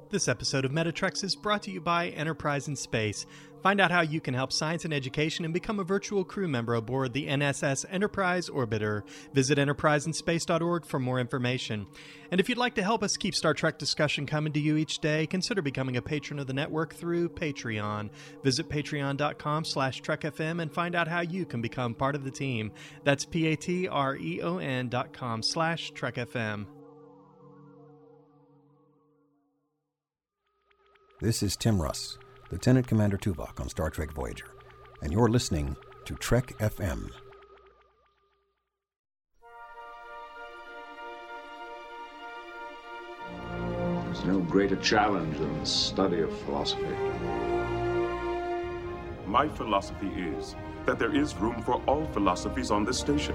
This episode of Metatrex is brought to you by Enterprise in Space. Find out how you can help science and education and become a virtual crew member aboard the NSS Enterprise Orbiter. Visit enterpriseinspace.org for more information. And if you'd like to help us keep Star Trek discussion coming to you each day, consider becoming a patron of the network through Patreon. Visit patreon.com/trekfm and find out how you can become part of the team. That's patreon.com/trekfm. This is Tim Russ, Lieutenant Commander Tuvok on Star Trek Voyager, and you're listening to Trek FM. There's no greater challenge than the study of philosophy. My philosophy is that there is room for all philosophies on this station.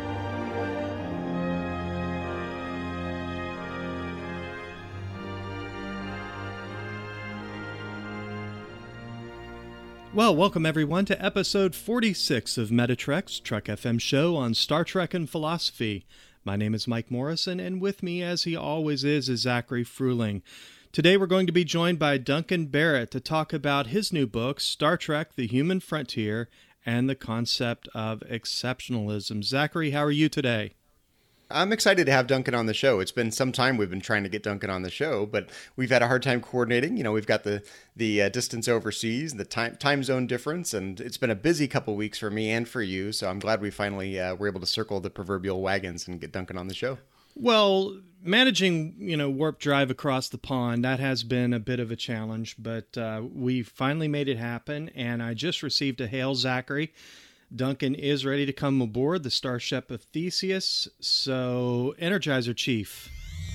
Well, welcome everyone to episode 46 of Metatrex, Trek FM show on Star Trek and philosophy. My name is Mike Morrison, and with me, as he always is Zachary Fruhling. Today we're going to be joined by Duncan Barrett to talk about his new book, Star Trek: The Human Frontier, and the concept of exceptionalism. Zachary, how are you today? I'm excited to have Duncan on the show. It's been some time we've been trying to get Duncan on the show, but we've had a hard time coordinating. You know, we've got the distance overseas, the time zone difference, and it's been a busy couple of weeks for me and for you. So I'm glad we finally were able to circle the proverbial wagons and get Duncan on the show. Well, managing, warp drive across the pond, that has been a bit of a challenge, but we finally made it happen, and I just received a hail, Zachary. Duncan is ready to come aboard the starship of Theseus, so Energizer Chief.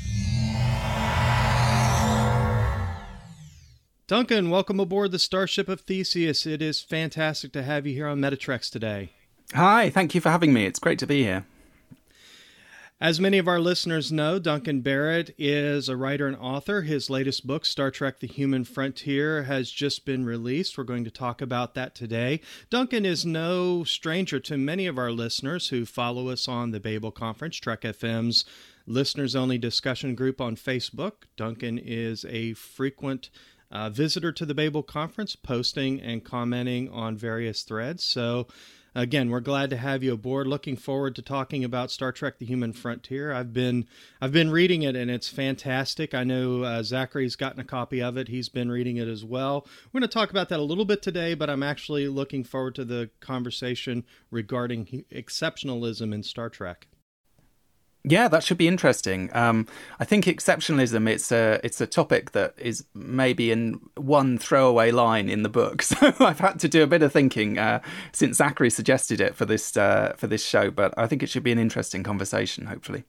Duncan, welcome aboard the starship of Theseus. It is fantastic to have you here on Metatrex today. Hi, thank you for having me. It's great to be here. As many of our listeners know, Duncan Barrett is a writer and author. His latest book, Star Trek: The Human Frontier, has just been released. We're going to talk about that today. Duncan is no stranger to many of our listeners who follow us on the Babel Conference, Trek FM's listeners-only discussion group on Facebook. Duncan is a frequent visitor to the Babel Conference, posting and commenting on various threads. So, again, we're glad to have you aboard. Looking forward to talking about Star Trek: The Human Frontier. I've been reading it, and it's fantastic. I know Zachary's gotten a copy of it. He's been reading it as well. We're going to talk about that a little bit today, but I'm actually looking forward to the conversation regarding exceptionalism in Star Trek. Yeah, that should be interesting. I think exceptionalism, it's a topic that is maybe in one throwaway line in the book. So I've had to do a bit of thinking since Zachary suggested it for this show. But I think it should be an interesting conversation, hopefully.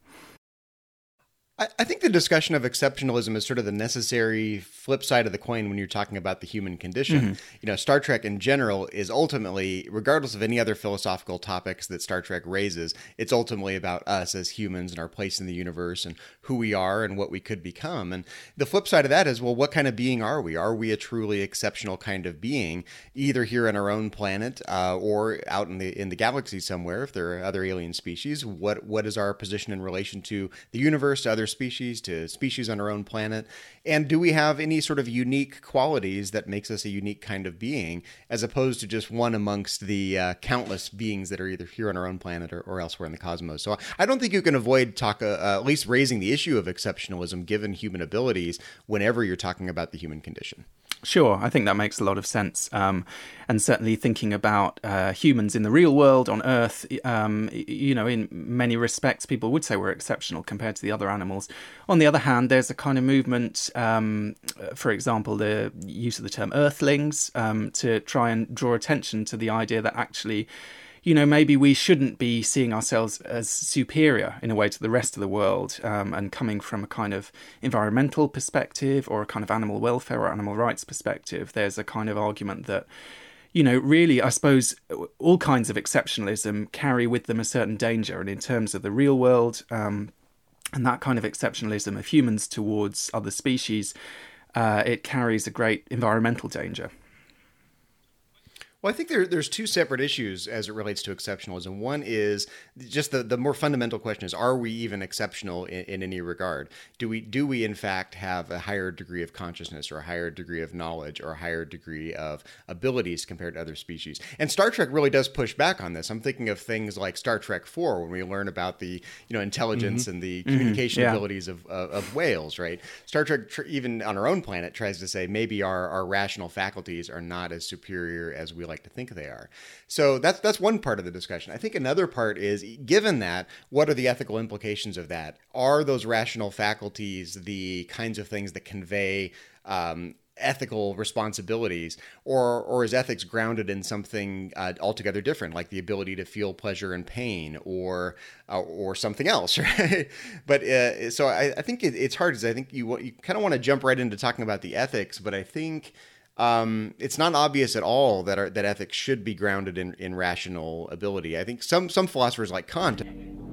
I think the discussion of exceptionalism is sort of the necessary flip side of the coin when you're talking about the human condition. Mm-hmm. Star Trek in general is ultimately, regardless of any other philosophical topics that Star Trek raises, it's ultimately about us as humans and our place in the universe and who we are and what we could become. And the flip side of that is, well, what kind of being are we? Are we a truly exceptional kind of being, either here on our own planet or out in the galaxy somewhere, if there are other alien species? What is our position in relation to the universe, to other species, to species on our own planet? And do we have any sort of unique qualities that makes us a unique kind of being, as opposed to just one amongst the countless beings that are either here on our own planet or elsewhere in the cosmos? So I don't think you can avoid at least raising the issue of exceptionalism given human abilities whenever you're talking about the human condition. Sure, I think that makes a lot of sense. And certainly thinking about humans in the real world on Earth, in many respects, people would say we're exceptional compared to the other animals. On the other hand, there's a kind of movement, for example, the use of the term Earthlings, to try and draw attention to the idea that actually, maybe we shouldn't be seeing ourselves as superior in a way to the rest of the world, and coming from a kind of environmental perspective or a kind of animal welfare or animal rights perspective, there's a kind of argument that, really, I suppose all kinds of exceptionalism carry with them a certain danger. And in terms of the real world, and that kind of exceptionalism of humans towards other species, it carries a great environmental danger. Well, I think there's two separate issues as it relates to exceptionalism. One is just the more fundamental question is, are we even exceptional in any regard? Do we in fact have a higher degree of consciousness or a higher degree of knowledge or a higher degree of abilities compared to other species? And Star Trek really does push back on this. I'm thinking of things like Star Trek 4, when we learn about the intelligence and the communication abilities of whales, right? Star Trek, even on our own planet, tries to say maybe our rational faculties are not as superior as we like to think they are. So that's one part of the discussion. I think another part is, given that, what are the ethical implications of that? Are those rational faculties the kinds of things that convey ethical responsibilities, or is ethics grounded in something altogether different, like the ability to feel pleasure and pain, or something else, right? But so I think it's hard, because I think you kind of want to jump right into talking about the ethics, but I think it's not obvious at all that ethics should be grounded in rational ability. I think some philosophers like Kant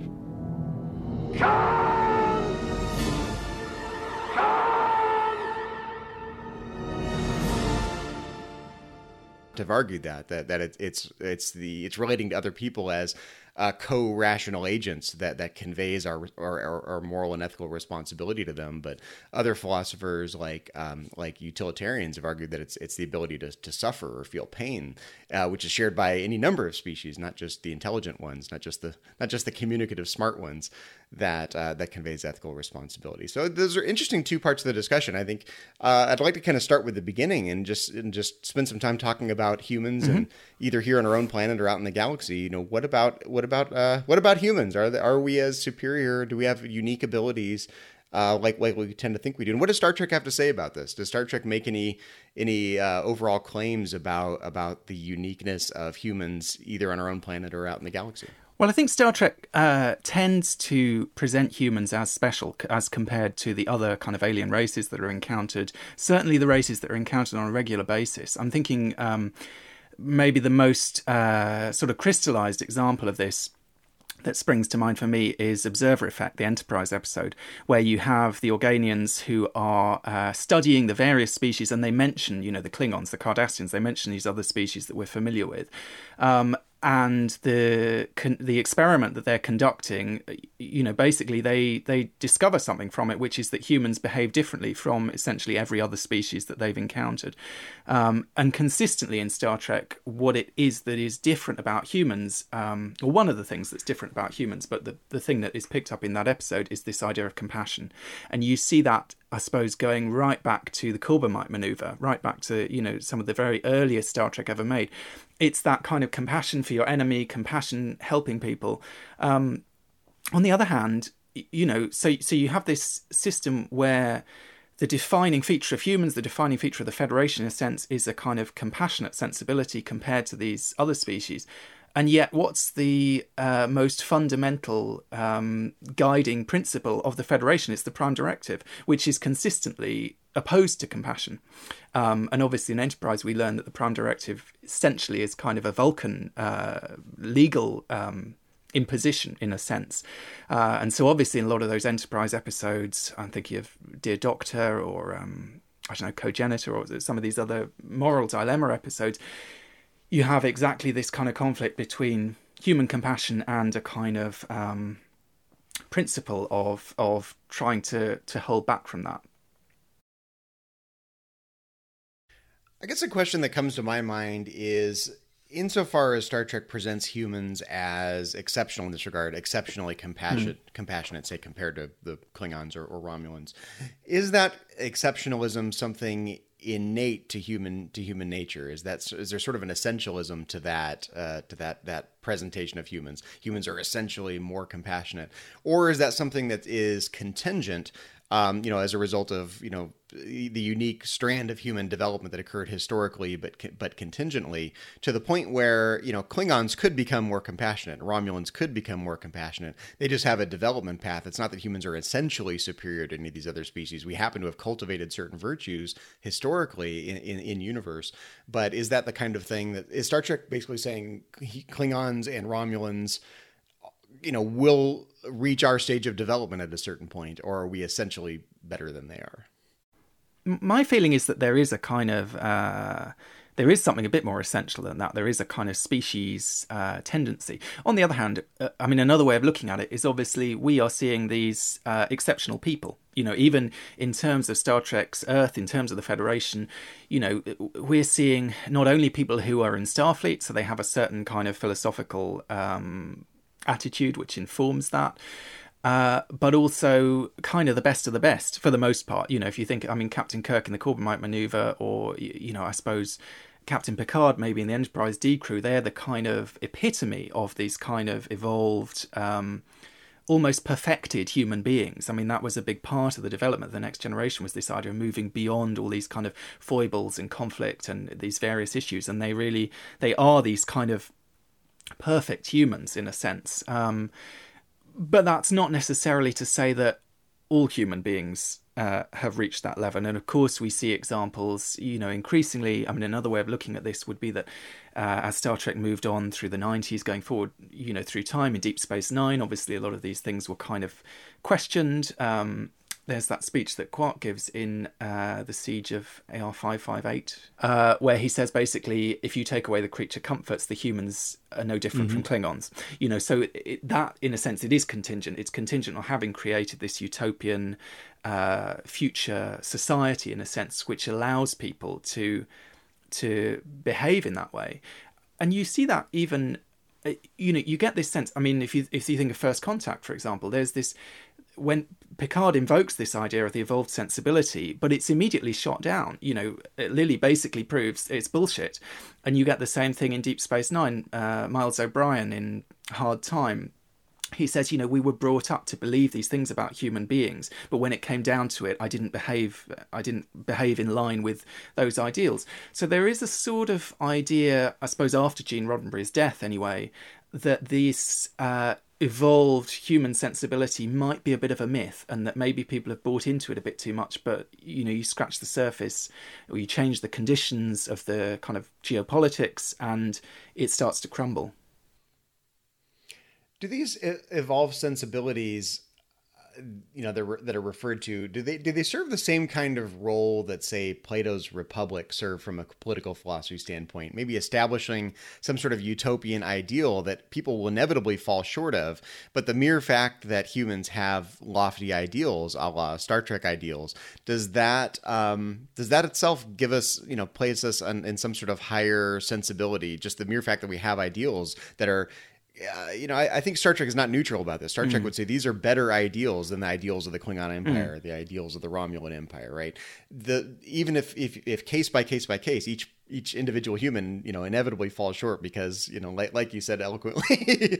have argued that it's relating to other people as co-rational agents that conveys our moral and ethical responsibility to them. But other philosophers like utilitarians have argued that it's the ability to suffer or feel pain, which is shared by any number of species, not just the intelligent ones, not just the communicative smart ones, that conveys ethical responsibility. So those are interesting two parts of the discussion. I think I'd like to kind of start with the beginning and just spend some time talking about humans, and either here on our own planet or out in the galaxy. What about humans? Are we as superior? Do we have unique abilities like we tend to think we do? And what does Star Trek have to say about this? Does Star Trek make any overall claims about the uniqueness of humans, either on our own planet or out in the galaxy? Well, I think Star Trek tends to present humans as special as compared to the other kind of alien races that are encountered, certainly the races that are encountered on a regular basis. I'm thinking maybe the most sort of crystallized example of this that springs to mind for me is Observer Effect, the Enterprise episode, where you have the Organians who are studying the various species, and they mention, the Klingons, the Cardassians, they mention these other species that we're familiar with. And the experiment that they're conducting, basically they discover something from it, which is that humans behave differently from essentially every other species that they've encountered. And consistently in Star Trek, what it is that is different about humans, or one of the things that's different about humans, but the thing that is picked up in that episode is this idea of compassion. And you see that, I suppose, going right back to the Corbomite maneuver, right back to, some of the very earliest Star Trek ever made. It's that kind of compassion for your enemy, compassion helping people. On the other hand, so you have this system where the defining feature of humans, the defining feature of the Federation, in a sense, is a kind of compassionate sensibility compared to these other species. And yet, what's the most fundamental guiding principle of the Federation? It's the Prime Directive, which is consistently opposed to compassion. And obviously in Enterprise, we learn that the Prime Directive essentially is kind of a Vulcan legal imposition, in a sense. And so obviously in a lot of those Enterprise episodes, I'm thinking of Dear Doctor or, Cogenitor, or some of these other moral dilemma episodes, you have exactly this kind of conflict between human compassion and a kind of principle of trying to hold back from that. I guess a question that comes to my mind is, insofar as Star Trek presents humans as exceptional in this regard, exceptionally compassionate, say, compared to the Klingons or Romulans, is that exceptionalism something innate to human nature? Is there sort of an essentialism to that presentation of humans? Humans are essentially more compassionate, or is that something that is contingent, as a result of the unique strand of human development that occurred historically, but contingently, to the point where Klingons could become more compassionate, Romulans could become more compassionate. They just have a development path. It's not that humans are essentially superior to any of these other species. We happen to have cultivated certain virtues historically in universe. But is that the kind of thing that is Star Trek basically saying Klingons and Romulans will reach our stage of development at a certain point, or are we essentially better than they are? My feeling is that there is a kind of there is something a bit more essential than that. There is a kind of species tendency. On the other hand, another way of looking at it is obviously we are seeing these exceptional people. Even in terms of Star Trek's Earth, in terms of the Federation, we're seeing not only people who are in Starfleet, so they have a certain kind of philosophical attitude which informs that, but also kind of the best of the best for the most part. If you think, Captain Kirk in the Corbomite Maneuver, or, I suppose Captain Picard maybe in the Enterprise D crew, they're the kind of epitome of these kind of evolved, almost perfected human beings. That was a big part of the development of the Next Generation, was this idea of moving beyond all these kind of foibles and conflict and these various issues. And they are these kind of perfect humans in a sense. But that's not necessarily to say that all human beings have reached that level. And of course, we see examples, increasingly. Another way of looking at this would be that as Star Trek moved on through the 90s, going forward, through time in Deep Space Nine, obviously a lot of these things were kind of questioned. There's that speech that Quark gives in the Siege of AR-558, where he says basically, if you take away the creature comforts, the humans are no different from Klingons. So that, in a sense, it is contingent. It's contingent on having created this utopian future society, in a sense, which allows people to behave in that way. And you see that even, you get this sense. If you think of First Contact, for example, there's this, when Picard invokes this idea of the evolved sensibility, but it's immediately shot down. Lily basically proves it's bullshit. And you get the same thing in Deep Space Nine. Miles O'Brien in Hard Time, he says, we were brought up to believe these things about human beings, but when it came down to it, I didn't behave in line with those ideals. So there is a sort of idea, I suppose, after Gene Roddenberry's death anyway, that this evolved human sensibility might be a bit of a myth, and that maybe people have bought into it a bit too much. But you scratch the surface, or you change the conditions of the kind of geopolitics, and it starts to crumble. Do these evolved sensibilities, that are referred to, do they serve the same kind of role that, say, Plato's Republic served from a political philosophy standpoint? Maybe establishing some sort of utopian ideal that people will inevitably fall short of, but the mere fact that humans have lofty ideals, a la Star Trek ideals, does that itself give us, place us in some sort of higher sensibility? Just the mere fact that we have ideals that are, I think Star Trek is not neutral about this. Star Trek would say these are better ideals than the ideals of the Klingon Empire, the ideals of the Romulan Empire, right? Even if case by case by case, each individual human, inevitably falls short because, like you said eloquently,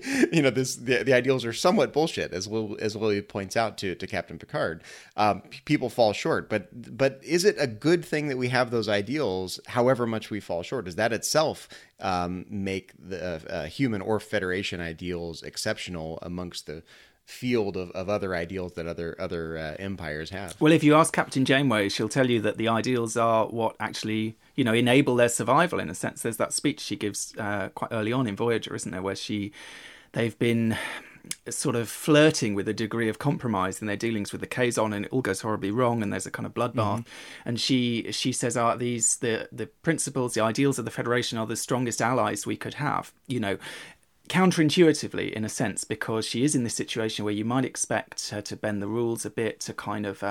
the ideals are somewhat bullshit, as Lily points out to Captain Picard. People fall short, but is it a good thing that we have those ideals, however much we fall short? Does that itself make the human or Federation ideals exceptional amongst the field of other ideals that other empires have? Well, if you ask Captain Janeway, she'll tell you that the ideals are what actually, enable their survival, in a sense. There's that speech she gives quite early on in Voyager, isn't there, where they've been sort of flirting with a degree of compromise in their dealings with the Kazon, and it all goes horribly wrong, and there's a kind of bloodbath. And she says, the principles, the ideals of the Federation are the strongest allies we could have, counterintuitively, in a sense, because she is in this situation where you might expect her to bend the rules a bit, to kind of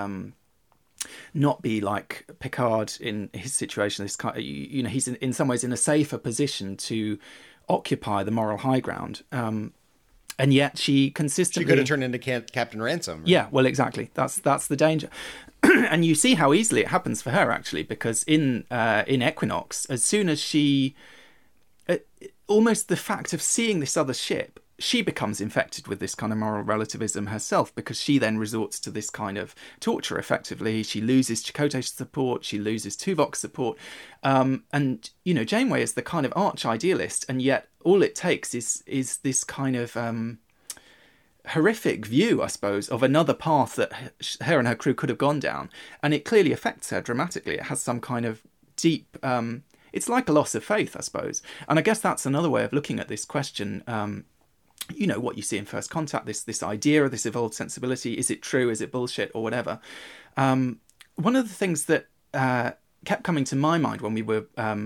not be like Picard in his situation. This kind, he's in some ways in a safer position to occupy the moral high ground. And yet she consistently... She could have turned into Captain Ransom. Right? Yeah, well, exactly. That's the danger. And you see how easily it happens for her, actually, because in Equinox, as soon as she... almost the fact of seeing this other ship, she becomes infected with this kind of moral relativism herself, because she then resorts to this kind of torture, effectively. She loses Chakotay's support, she loses Tuvok's support. And, Janeway is the kind of arch-idealist, and yet all it takes is this kind of horrific view, I suppose, of another path that her and her crew could have gone down. And it clearly affects her dramatically. It has some kind of deep... it's like a loss of faith, I suppose. And I guess that's another way of looking at this question. What you see in First Contact, this idea of this evolved sensibility, is it true, is it bullshit, or whatever. One of the things that kept coming to my mind when we were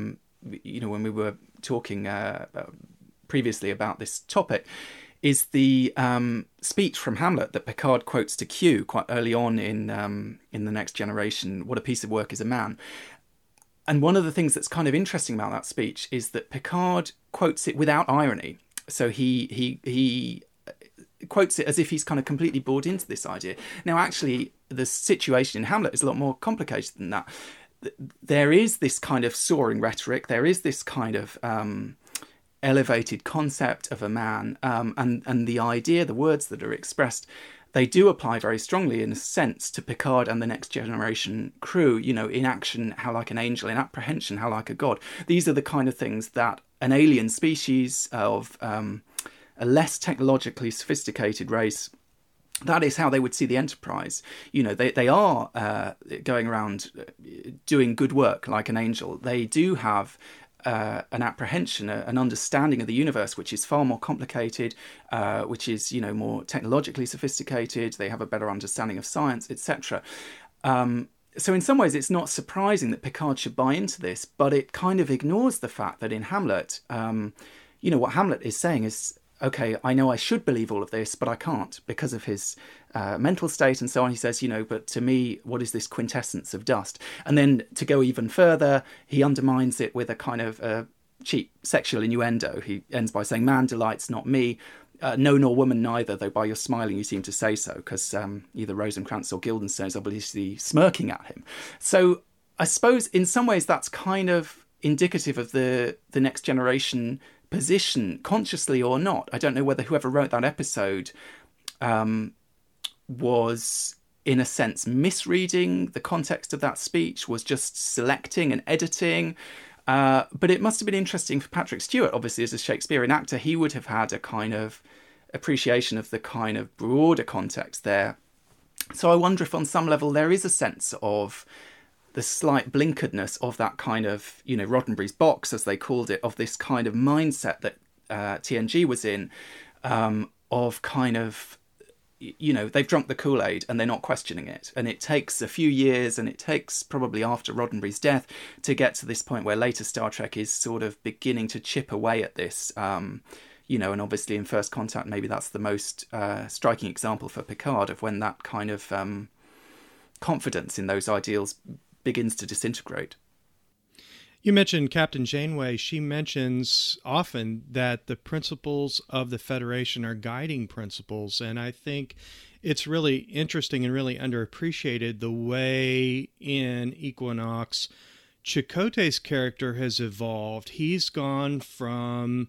when we were talking previously about this topic, is the speech from Hamlet that Picard quotes to Q quite early on in The Next Generation. What a piece of work is a man. And one of the things that's kind of interesting about that speech is that Picard quotes it without irony. So he quotes it as if he's kind of completely bought into this idea. Now, actually, the situation in Hamlet is a lot more complicated than that. There is this kind of soaring rhetoric. There is this kind of elevated concept of a man, and the idea, the words that are expressed, they do apply very strongly, in a sense, to Picard and the Next Generation crew. In action, how like an angel; in apprehension, how like a god. These are the kind of things that an alien species of a less technologically sophisticated race, that is how they would see the Enterprise. They are going around doing good work like an angel. They do have an apprehension, an understanding of the universe, which is far more complicated, which is, more technologically sophisticated. They have a better understanding of science, etc. So in some ways, it's not surprising that Picard should buy into this, but it kind of ignores the fact that in Hamlet, what Hamlet is saying is, okay, I know I should believe all of this, but I can't because of his mental state and so on. He says, but to me, what is this quintessence of dust? And then to go even further, he undermines it with a kind of cheap sexual innuendo. He ends by saying, man delights, not me. No, nor woman neither, though by your smiling you seem to say so, because either Rosencrantz or Guildenstern is obviously smirking at him. So I suppose in some ways that's kind of indicative of the Next Generation position, consciously or not. I don't know whether whoever wrote that episode was, in a sense, misreading the context of that speech, was just selecting and editing. But it must have been interesting for Patrick Stewart, obviously, as a Shakespearean actor. He would have had a kind of appreciation of the kind of broader context there. So I wonder if on some level there is a sense of the slight blinkeredness of that kind of, Roddenberry's box, as they called it, of this kind of mindset that TNG was in, of kind of, they've drunk the Kool-Aid and they're not questioning it. And it takes a few years, and it takes probably after Roddenberry's death to get to this point where later Star Trek is sort of beginning to chip away at this, and obviously in First Contact, maybe that's the most striking example for Picard of when that kind of confidence in those ideals begins to disintegrate. You mentioned Captain Janeway. She mentions often that the principles of the Federation are guiding principles, and I think it's really interesting and really underappreciated the way in Equinox Chakotay's character has evolved. He's gone from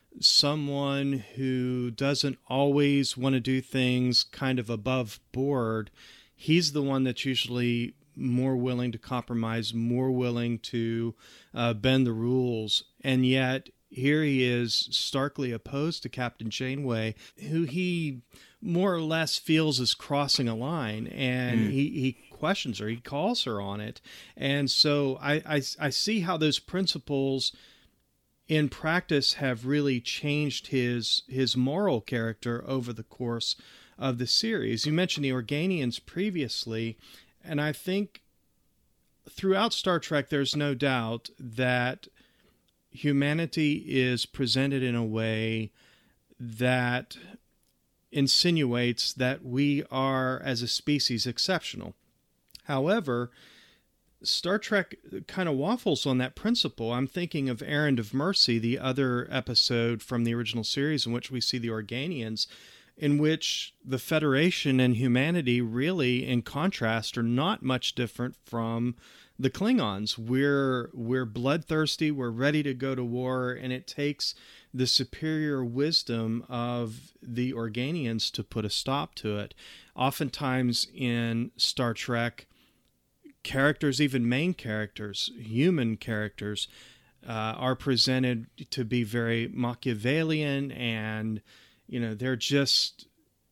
someone who doesn't always want to do things kind of above board. He's the one that's usually more willing to compromise, more willing to bend the rules. And yet here he is starkly opposed to Captain Janeway, who he more or less feels is crossing a line, and he questions her, he calls her on it. And so I see how those principles in practice have really changed his moral character over the course of the series. You mentioned the Organians previously, and I think throughout Star Trek, there's no doubt that humanity is presented in a way that insinuates that we are, as a species, exceptional. However, Star Trek kind of waffles on that principle. I'm thinking of Errand of Mercy, the other episode from the original series in which we see the Organians, in which the Federation and humanity really, in contrast, are not much different from the Klingons. We're bloodthirsty, we're ready to go to war, and it takes the superior wisdom of the Organians to put a stop to it. Oftentimes in Star Trek, characters, even main characters, human characters, are presented to be very Machiavellian, and they're just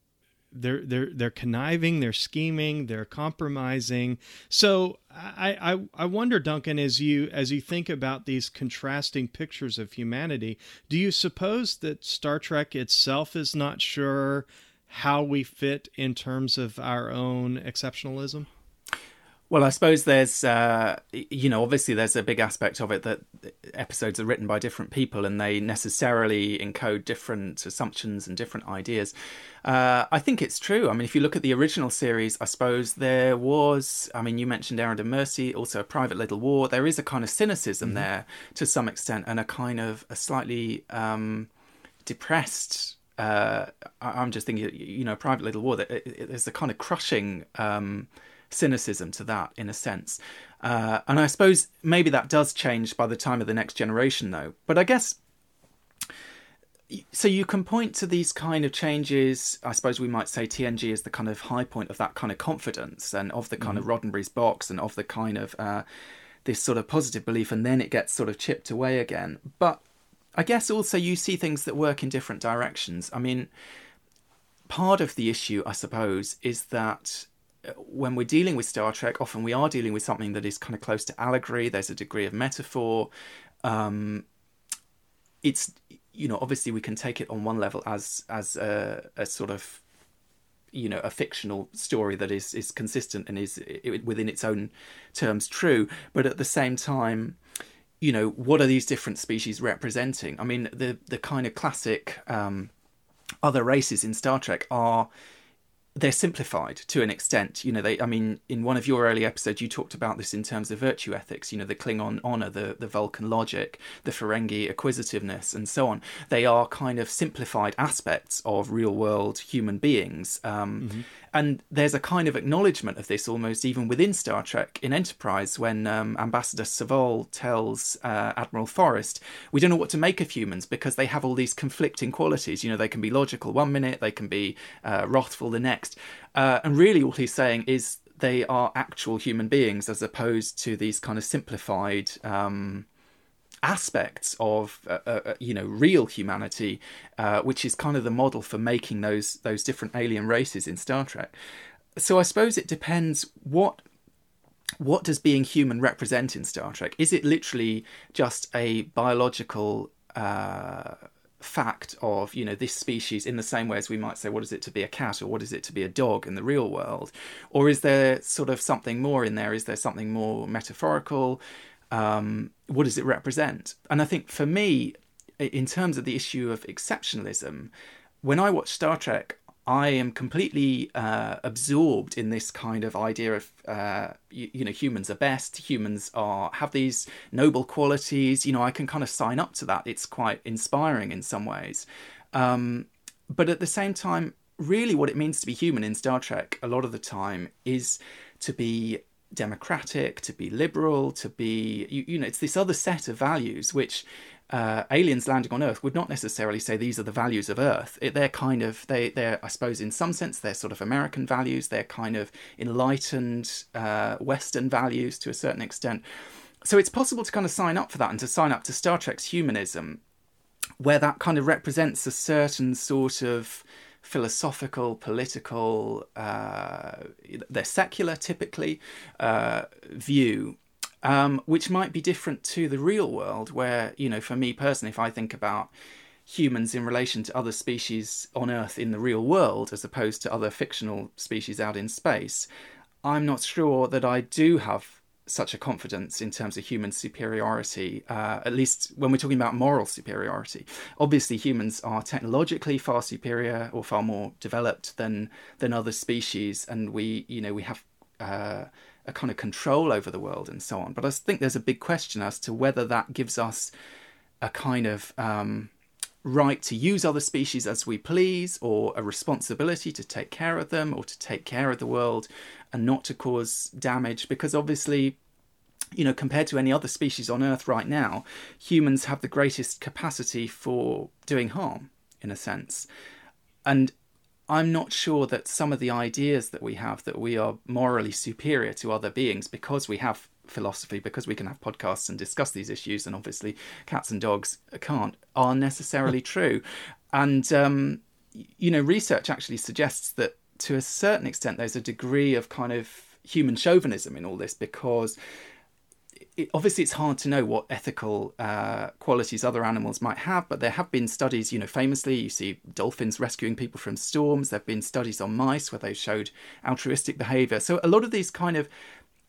they're conniving, they're scheming, they're compromising. So I wonder, Duncan, as you think about these contrasting pictures of humanity, do you suppose that Star Trek itself is not sure how we fit in terms of our own exceptionalism? Well, I suppose there's, obviously there's a big aspect of it that episodes are written by different people and they necessarily encode different assumptions and different ideas. I think it's true. I mean, if you look at the original series, I suppose there was, you mentioned Errand of Mercy, also A Private Little War. There is a kind of cynicism there to some extent, and a slightly depressed, I'm just thinking, A Private Little War, there's a kind of crushing cynicism to that, in a sense. And I suppose maybe that does change by the time of the Next Generation, though. But I guess, so you can point to these kind of changes. I suppose we might say TNG is the kind of high point of that kind of confidence and of the kind of Roddenberry's box and of the kind of this sort of positive belief, and then it gets sort of chipped away again. But I guess also you see things that work in different directions. I mean, part of the issue, I suppose, is that when we're dealing with Star Trek, often we are dealing with something that is kind of close to allegory. There's a degree of metaphor. It's, obviously we can take it on one level as a sort of, a fictional story that is consistent and is within its own terms true. But at the same time, what are these different species representing? I mean, the kind of classic other races in Star Trek they're simplified to an extent. In one of your early episodes, you talked about this in terms of virtue ethics, the Klingon honor, the Vulcan logic, the Ferengi acquisitiveness, and so on. They are kind of simplified aspects of real world human beings. And there's a kind of acknowledgement of this almost even within Star Trek in Enterprise when Ambassador Soval tells Admiral Forrest, we don't know what to make of humans because they have all these conflicting qualities. They can be logical one minute, they can be wrathful the next. And really all he's saying is they are actual human beings as opposed to these kind of simplified aspects of real humanity, which is kind of the model for making those different alien races in Star Trek. So I suppose it depends what does being human represent in Star Trek. Is it literally just a biological fact of this species, in the same way as we might say what is it to be a cat or what is it to be a dog in the real world, or is there sort of something more in there? Is there something more metaphorical? What does it represent? And I think for me, in terms of the issue of exceptionalism, when I watch Star Trek, I am completely absorbed in this kind of idea of, humans are best, humans have these noble qualities. I can kind of sign up to that. It's quite inspiring in some ways. But at the same time, really what it means to be human in Star Trek a lot of the time is to be democratic, to be liberal, to be, it's this other set of values which aliens landing on Earth would not necessarily say these are the values of Earth. They're kind of, they're, I suppose in some sense, they're sort of American values. They're kind of enlightened Western values to a certain extent. So it's possible to kind of sign up for that and to sign up to Star Trek's humanism, where that kind of represents a certain sort of philosophical, political, they're secular typically, view, which might be different to the real world where, for me personally, if I think about humans in relation to other species on Earth in the real world, as opposed to other fictional species out in space, I'm not sure that I do have such a confidence in terms of human superiority, at least when we're talking about moral superiority. Obviously, humans are technologically far superior or far more developed than other species, and we have a kind of control over the world and so on. But I think there's a big question as to whether that gives us a kind of right to use other species as we please, or a responsibility to take care of them or to take care of the world and not to cause damage, because obviously, compared to any other species on Earth right now, humans have the greatest capacity for doing harm, in a sense. And I'm not sure that some of the ideas that we have, that we are morally superior to other beings because we have philosophy, because we can have podcasts and discuss these issues, and obviously cats and dogs can't, are necessarily true. And, research actually suggests that to a certain extent there's a degree of kind of human chauvinism in all this, because obviously it's hard to know what ethical qualities other animals might have, but there have been studies, famously you see dolphins rescuing people from storms. There have been studies on mice where they showed altruistic behaviour. So a lot of these kind of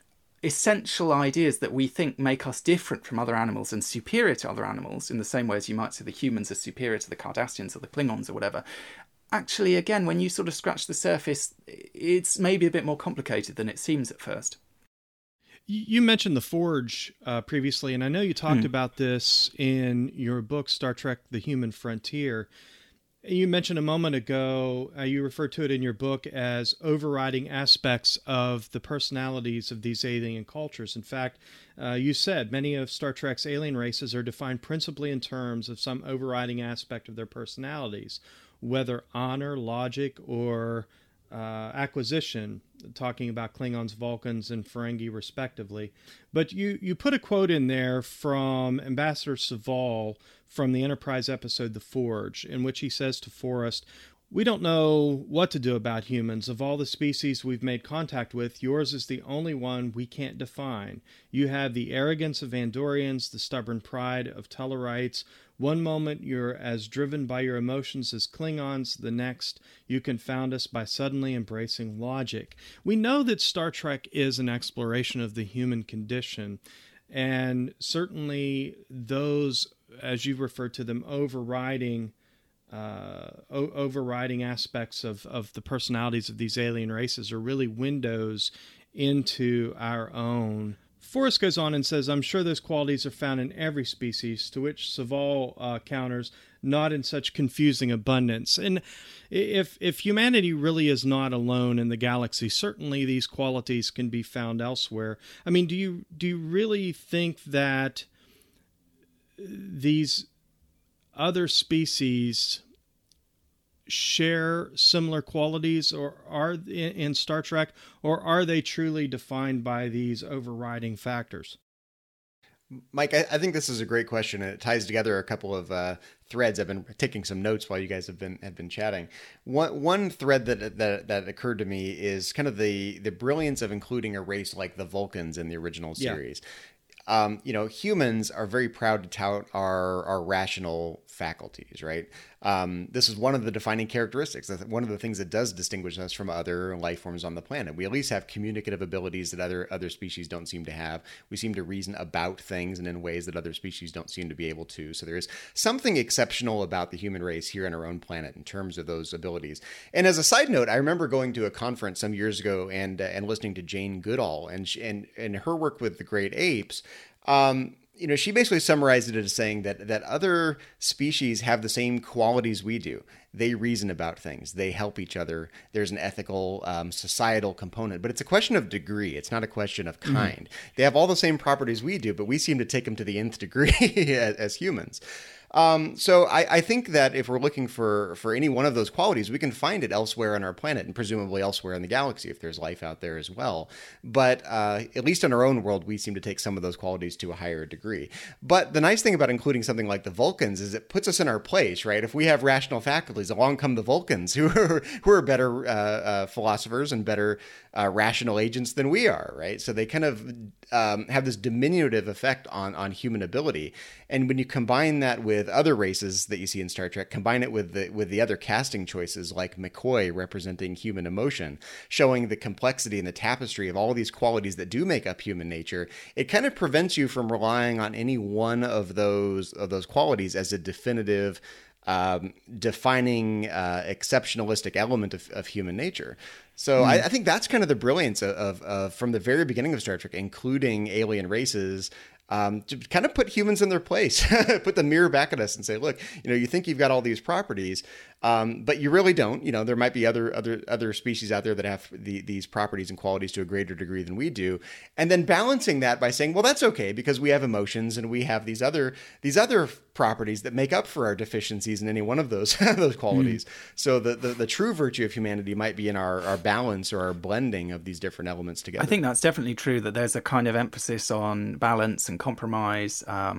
essential ideas that we think make us different from other animals and superior to other animals, in the same way as you might say the humans are superior to the Cardassians or the Klingons or whatever. Actually, again, when you sort of scratch the surface, it's maybe a bit more complicated than it seems at first. You mentioned the Forge previously, and I know you talked about this in your book, Star Trek: The Human Frontier. You mentioned a moment ago, you referred to it in your book as overriding aspects of the personalities of these alien cultures. In fact, you said many of Star Trek's alien races are defined principally in terms of some overriding aspect of their personalities, whether honor, logic, or acquisition, talking about Klingons, Vulcans, and Ferengi respectively. But you put a quote in there from Ambassador Soval from the Enterprise episode The Forge, in which he says to Forrest, "We don't know what to do about humans. Of all the species we've made contact with, yours is the only one we can't define. You have the arrogance of Andorians, the stubborn pride of Tellarites. One moment you're as driven by your emotions as Klingons, the next you confound us by suddenly embracing logic." We know that Star Trek is an exploration of the human condition, and certainly those, as you referred to them, overriding aspects of the personalities of these alien races are really windows into our own. Forrest goes on and says, "I'm sure those qualities are found in every species," to which Soval counters, "not in such confusing abundance." And if humanity really is not alone in the galaxy, certainly these qualities can be found elsewhere. I mean, do you really think that these other species share similar qualities, or are in Star Trek, or are they truly defined by these overriding factors? Mike, I think this is a great question, and it ties together a couple of threads. I've been taking some notes while you guys have been chatting. One thread that occurred to me is kind of the brilliance of including a race like the Vulcans in the original series. Yeah. Humans are very proud to tout our rational faculties, right? This is one of the defining characteristics. One of the things that does distinguish us from other life forms on the planet. We at least have communicative abilities that other species don't seem to have. We seem to reason about things and in ways that other species don't seem to be able to. So there is something exceptional about the human race here on our own planet in terms of those abilities. And as a side note, I remember going to a conference some years ago and listening to Jane Goodall and her work with the great apes. She basically summarized it as saying that other species have the same qualities we do. They reason about things. They help each other. There's an ethical, societal component, but it's a question of degree. It's not a question of kind. They have all the same properties we do, but we seem to take them to the nth degree as humans. So I think that if we're looking for any one of those qualities, we can find it elsewhere on our planet and presumably elsewhere in the galaxy if there's life out there as well. But at least in our own world, we seem to take some of those qualities to a higher degree. But the nice thing about including something like the Vulcans is it puts us in our place, right? If we have rational faculties, along come the Vulcans who are better philosophers and better rational agents than we are, right? So they kind of have this diminutive effect on human ability. And when you combine that with other races that you see in Star Trek, combine it with the other casting choices like McCoy representing human emotion, showing the complexity and the tapestry of all these qualities that do make up human nature, it kind of prevents you from relying on any one of those qualities as a definitive defining exceptionalistic element of human nature. So I think that's kind of the brilliance of from the very beginning of Star Trek, including alien races, to kind of put humans in their place, put the mirror back at us and say, look, you think you've got all these properties, but you really don't. There might be other species out there that have these properties and qualities to a greater degree than we do. And then balancing that by saying, well, that's okay because we have emotions and we have these other properties that make up for our deficiencies in any one of those qualities. So the true virtue of humanity might be in our balance or our blending of these different elements together. I think that's definitely true, that there's a kind of emphasis on balance and compromise.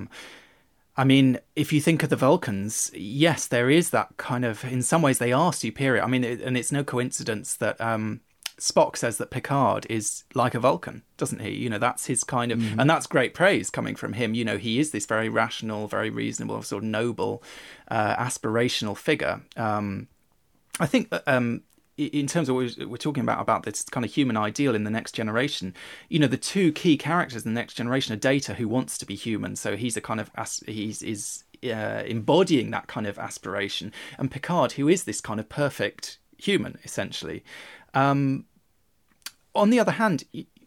I mean, if you think of the Vulcans, yes, there is that kind of, in some ways they are superior. I mean, and it's no coincidence that Spock says that Picard is like a Vulcan, doesn't he? That's his kind of, and that's great praise coming from him. He is this very rational, very reasonable, sort of noble, aspirational figure. I think in terms of what we're talking about this kind of human ideal in the next generation, you know, the two key characters in the next generation are Data, who wants to be human, so he's a kind of embodying that kind of aspiration, and Picard, who is this kind of perfect human, essentially. On the other hand,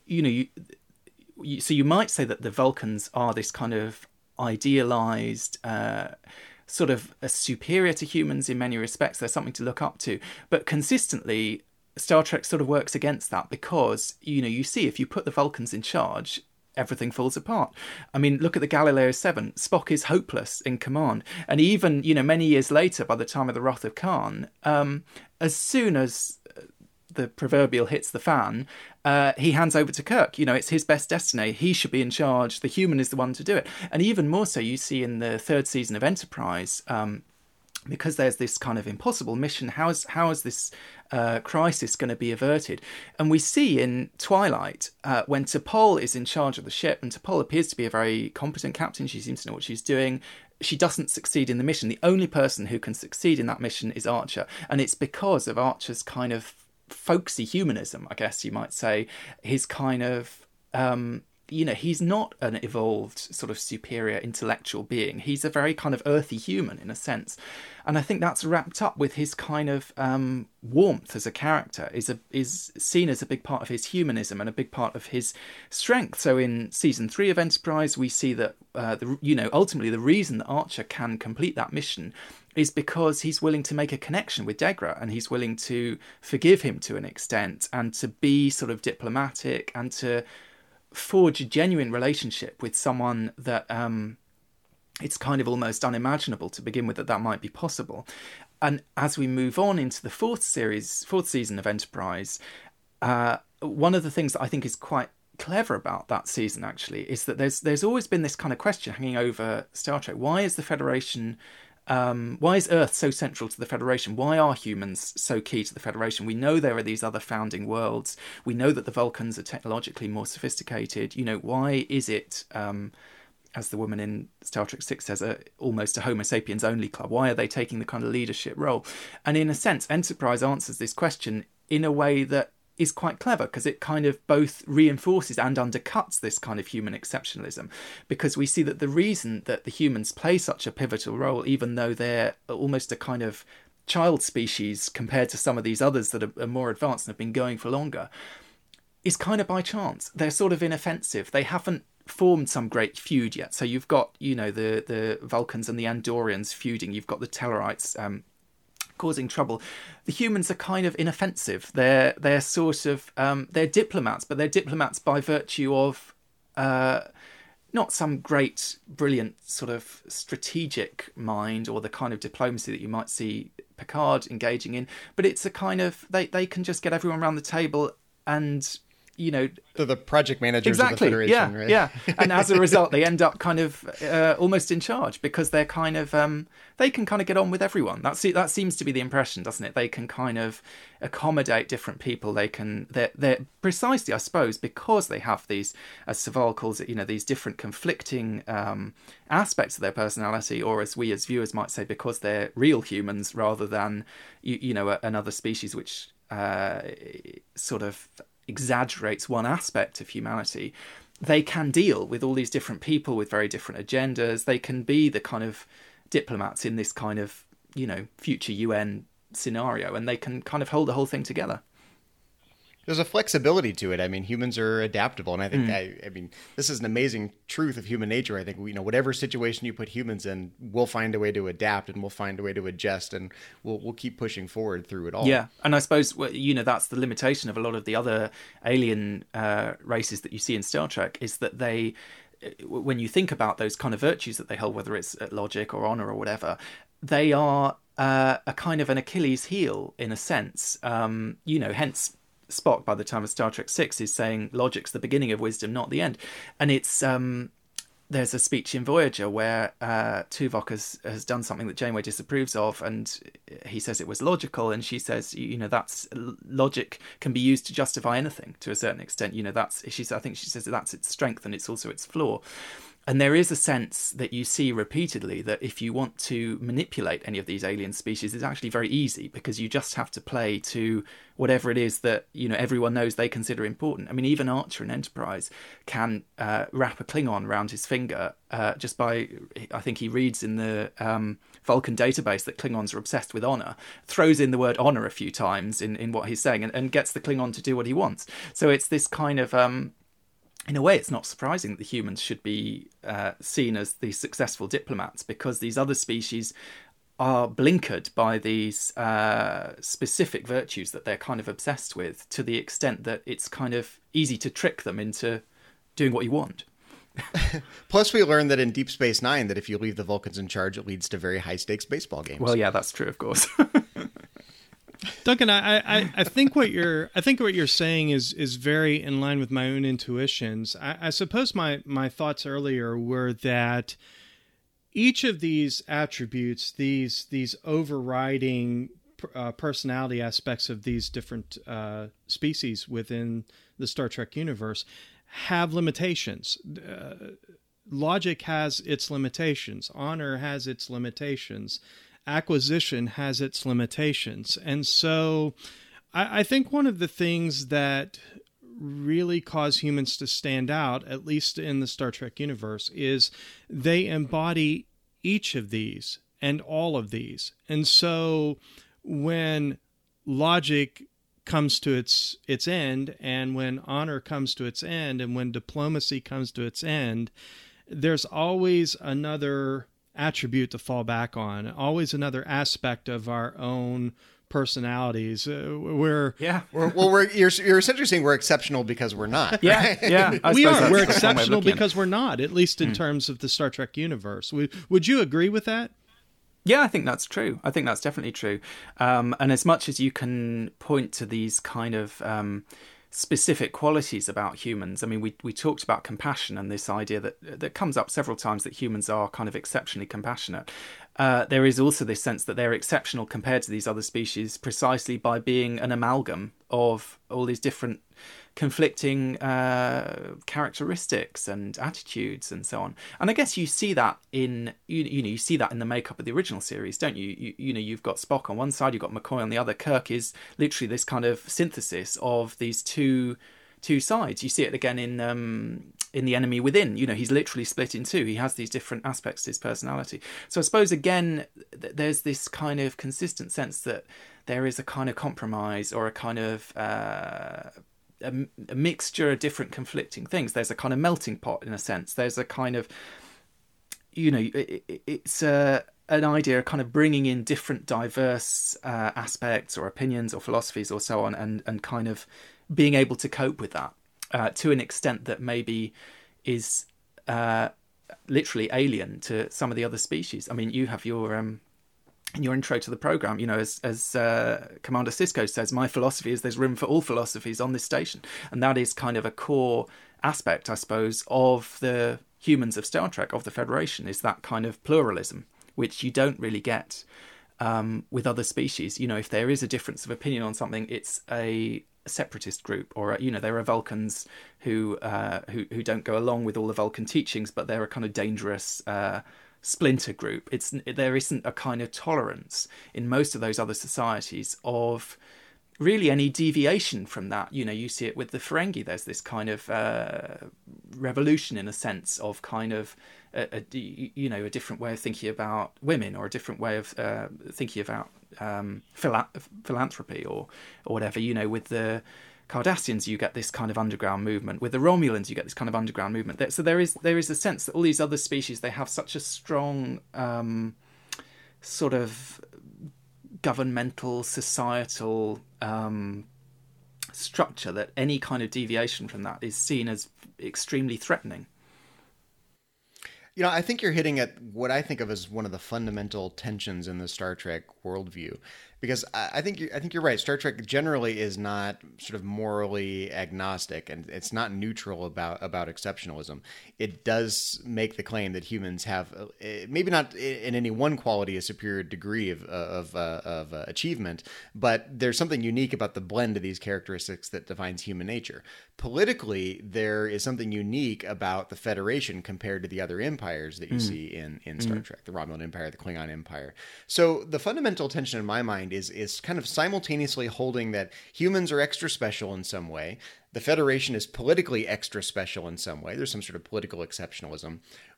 so you might say that the Vulcans are this kind of idealized, sort of superior to humans in many respects. They're something to look up to. But consistently, Star Trek sort of works against that because, you know, you see if you put the Vulcans in charge, everything falls apart. I mean, look at the Galileo 7. Spock is hopeless in command. And even, you know, many years later, by the time of the Wrath of Khan, as soon as the proverbial hits the fan, he hands over to Kirk. You know, it's his best destiny. He should be in charge. The human is the one to do it. And even more so, you see in the third season of Enterprise, because there's this kind of impossible mission, how is this crisis going to be averted? And we see in Twilight, when T'Pol is in charge of the ship, and T'Pol appears to be a very competent captain, she seems to know what she's doing, she doesn't succeed in the mission. The only person who can succeed in that mission is Archer. And it's because of Archer's kind of folksy humanism, I guess you might say. His kind of, you know, he's not an evolved sort of superior intellectual being. He's a very kind of earthy human in a sense. And I think that's wrapped up with his kind of warmth as a character, is seen as a big part of his humanism and a big part of his strength. So in season 3 of Enterprise, we see that, ultimately the reason that Archer can complete that mission is because he's willing to make a connection with Degra, and he's willing to forgive him to an extent, and to be sort of diplomatic, and to forge a genuine relationship with someone that it's kind of almost unimaginable to begin with that might be possible. And as we move on into the fourth season of Enterprise, one of the things that I think is quite clever about that season actually is that there's always been this kind of question hanging over Star Trek. Why is the Federation... why is Earth so central to the Federation? Why are humans so key to the Federation? We know there are these other founding worlds. We know that the Vulcans are technologically more sophisticated. You know, why is it, as the woman in Star Trek 6 says, almost a Homo sapiens only club? Why are they taking the kind of leadership role? And in a sense, Enterprise answers this question in a way that is quite clever, because it kind of both reinforces and undercuts this kind of human exceptionalism, because we see that the reason that the humans play such a pivotal role, even though they're almost a kind of child species compared to some of these others that are more advanced and have been going for longer, is kind of by chance. They're sort of inoffensive. They haven't formed some great feud yet. So you've got, you know, the Vulcans and the Andorians feuding. You've got the Tellarites causing trouble. The humans are kind of inoffensive. They're sort of they're diplomats, but they're diplomats by virtue of not some great, brilliant sort of strategic mind or the kind of diplomacy that you might see Picard engaging in, but it's a kind of they can just get everyone around the table and, you know, they're the project managers exactly, of the Federation, right? Yeah. And as a result, they end up kind of almost in charge, because they're kind of they can kind of get on with everyone. That seems to be the impression, doesn't it? They can kind of accommodate different people. They're precisely, I suppose, because they have these, as Saval calls it, you know, these different conflicting aspects of their personality, or as we as viewers might say, because they're real humans rather than you know, another species which sort of exaggerates one aspect of humanity. They can deal with all these different people with very different agendas. They can be the kind of diplomats in this kind of, you know, future UN scenario, and they can kind of hold the whole thing together. There's a flexibility to it. I mean, humans are adaptable, and I think I mean, this is an amazing truth of human nature. I think, you know, whatever situation you put humans in, we'll find a way to adapt, and we'll find a way to adjust, and we'll keep pushing forward through it all. Yeah, and I suppose, you know, that's the limitation of a lot of the other alien races that you see in Star Trek, is that they, when you think about those kind of virtues that they hold, whether it's logic or honor or whatever, they are a kind of an Achilles heel in a sense. You know, hence Spock, by the time of Star Trek 6, is saying logic's the beginning of wisdom, not the end. And it's there's a speech in Voyager where Tuvok has done something that Janeway disapproves of, and he says it was logical, and she says, you know, that's logic can be used to justify anything to a certain extent. You know, I think she says that's its strength and it's also its flaw. And there is a sense that you see repeatedly that if you want to manipulate any of these alien species, it's actually very easy, because you just have to play to whatever it is that, everyone knows they consider important. I mean, even Archer in Enterprise can wrap a Klingon around his finger just by, I think he reads in the Vulcan database that Klingons are obsessed with honor, throws in the word honor a few times in what he's saying, and gets the Klingon to do what he wants. So it's this kind of... in a way, it's not surprising that the humans should be seen as the successful diplomats, because these other species are blinkered by these specific virtues that they're kind of obsessed with, to the extent that it's kind of easy to trick them into doing what you want. Plus, we learned that in Deep Space Nine that if you leave the Vulcans in charge, it leads to very high-stakes baseball games. Well, yeah, that's true, of course. Duncan, I think what you're saying is very in line with my own intuitions. I suppose my thoughts earlier were that each of these attributes, these overriding personality aspects of these different species within the Star Trek universe, have limitations. Logic has its limitations. Honor has its limitations. Acquisition has its limitations. And so I think one of the things that really cause humans to stand out, at least in the Star Trek universe, is they embody each of these and all of these. And so when logic comes to its end, and when honor comes to its end, and when diplomacy comes to its end, there's always another attribute to fall back on, always another aspect of our own personalities. You're essentially saying we're exceptional because we're not. Yeah. We're exceptional because we're not, at least in terms of the Star Trek universe. Would you agree with that? Yeah, I think that's true. I think that's definitely true. And as much as you can point to these kind of specific qualities about humans, I mean, we talked about compassion and this idea that comes up several times, that humans are kind of exceptionally compassionate. There is also this sense that they're exceptional compared to these other species precisely by being an amalgam of all these different conflicting characteristics and attitudes and so on. And I guess you see that in you see that in the makeup of the original series, don't you? You've got Spock on one side, you've got McCoy on the other. Kirk is literally this kind of synthesis of these two sides. You see it again in The Enemy Within. He's literally split in two. He has these different aspects to his personality. So I suppose again there's this kind of consistent sense that there is a kind of compromise, or a kind of a mixture of different conflicting things. There's a kind of melting pot, in a sense. There's a kind of, it's an idea of kind of bringing in different diverse aspects or opinions or philosophies or so on, and kind of being able to cope with that to an extent that maybe is literally alien to some of the other species. I mean, you have your in your intro to the program, as Commander Sisko says, my philosophy is there's room for all philosophies on this station. And that is kind of a core aspect, I suppose, of the humans of Star Trek, of the Federation, is that kind of pluralism, which you don't really get with other species. If there is a difference of opinion on something, it's a separatist group, or there are Vulcans who don't go along with all the Vulcan teachings, but they're a kind of dangerous splinter group. There isn't a kind of tolerance in most of those other societies of really any deviation from that. You see it with the Ferengi. There's this kind of revolution, in a sense, of kind of a different way of thinking about women, or a different way of thinking about philanthropy or whatever. With the Cardassians, you get this kind of underground movement. With the Romulans, you get this kind of underground movement. So there is a sense that all these other species, they have such a strong sort of governmental, societal structure, that any kind of deviation from that is seen as extremely threatening. I think you're hitting at what I think of as one of the fundamental tensions in the Star Trek worldview. because I think you're right. Star Trek generally is not sort of morally agnostic, and it's not neutral about exceptionalism. It does make the claim that humans have, maybe not in any one quality, a superior degree of achievement, but there's something unique about the blend of these characteristics that defines human nature. Politically, there is something unique about the Federation compared to the other empires that you see in Star Trek, the Romulan Empire, the Klingon Empire. So the fundamental tension in my mind is kind of simultaneously holding that humans are extra special in some way. The Federation is politically extra special in some way. There's some sort of political exceptionalism.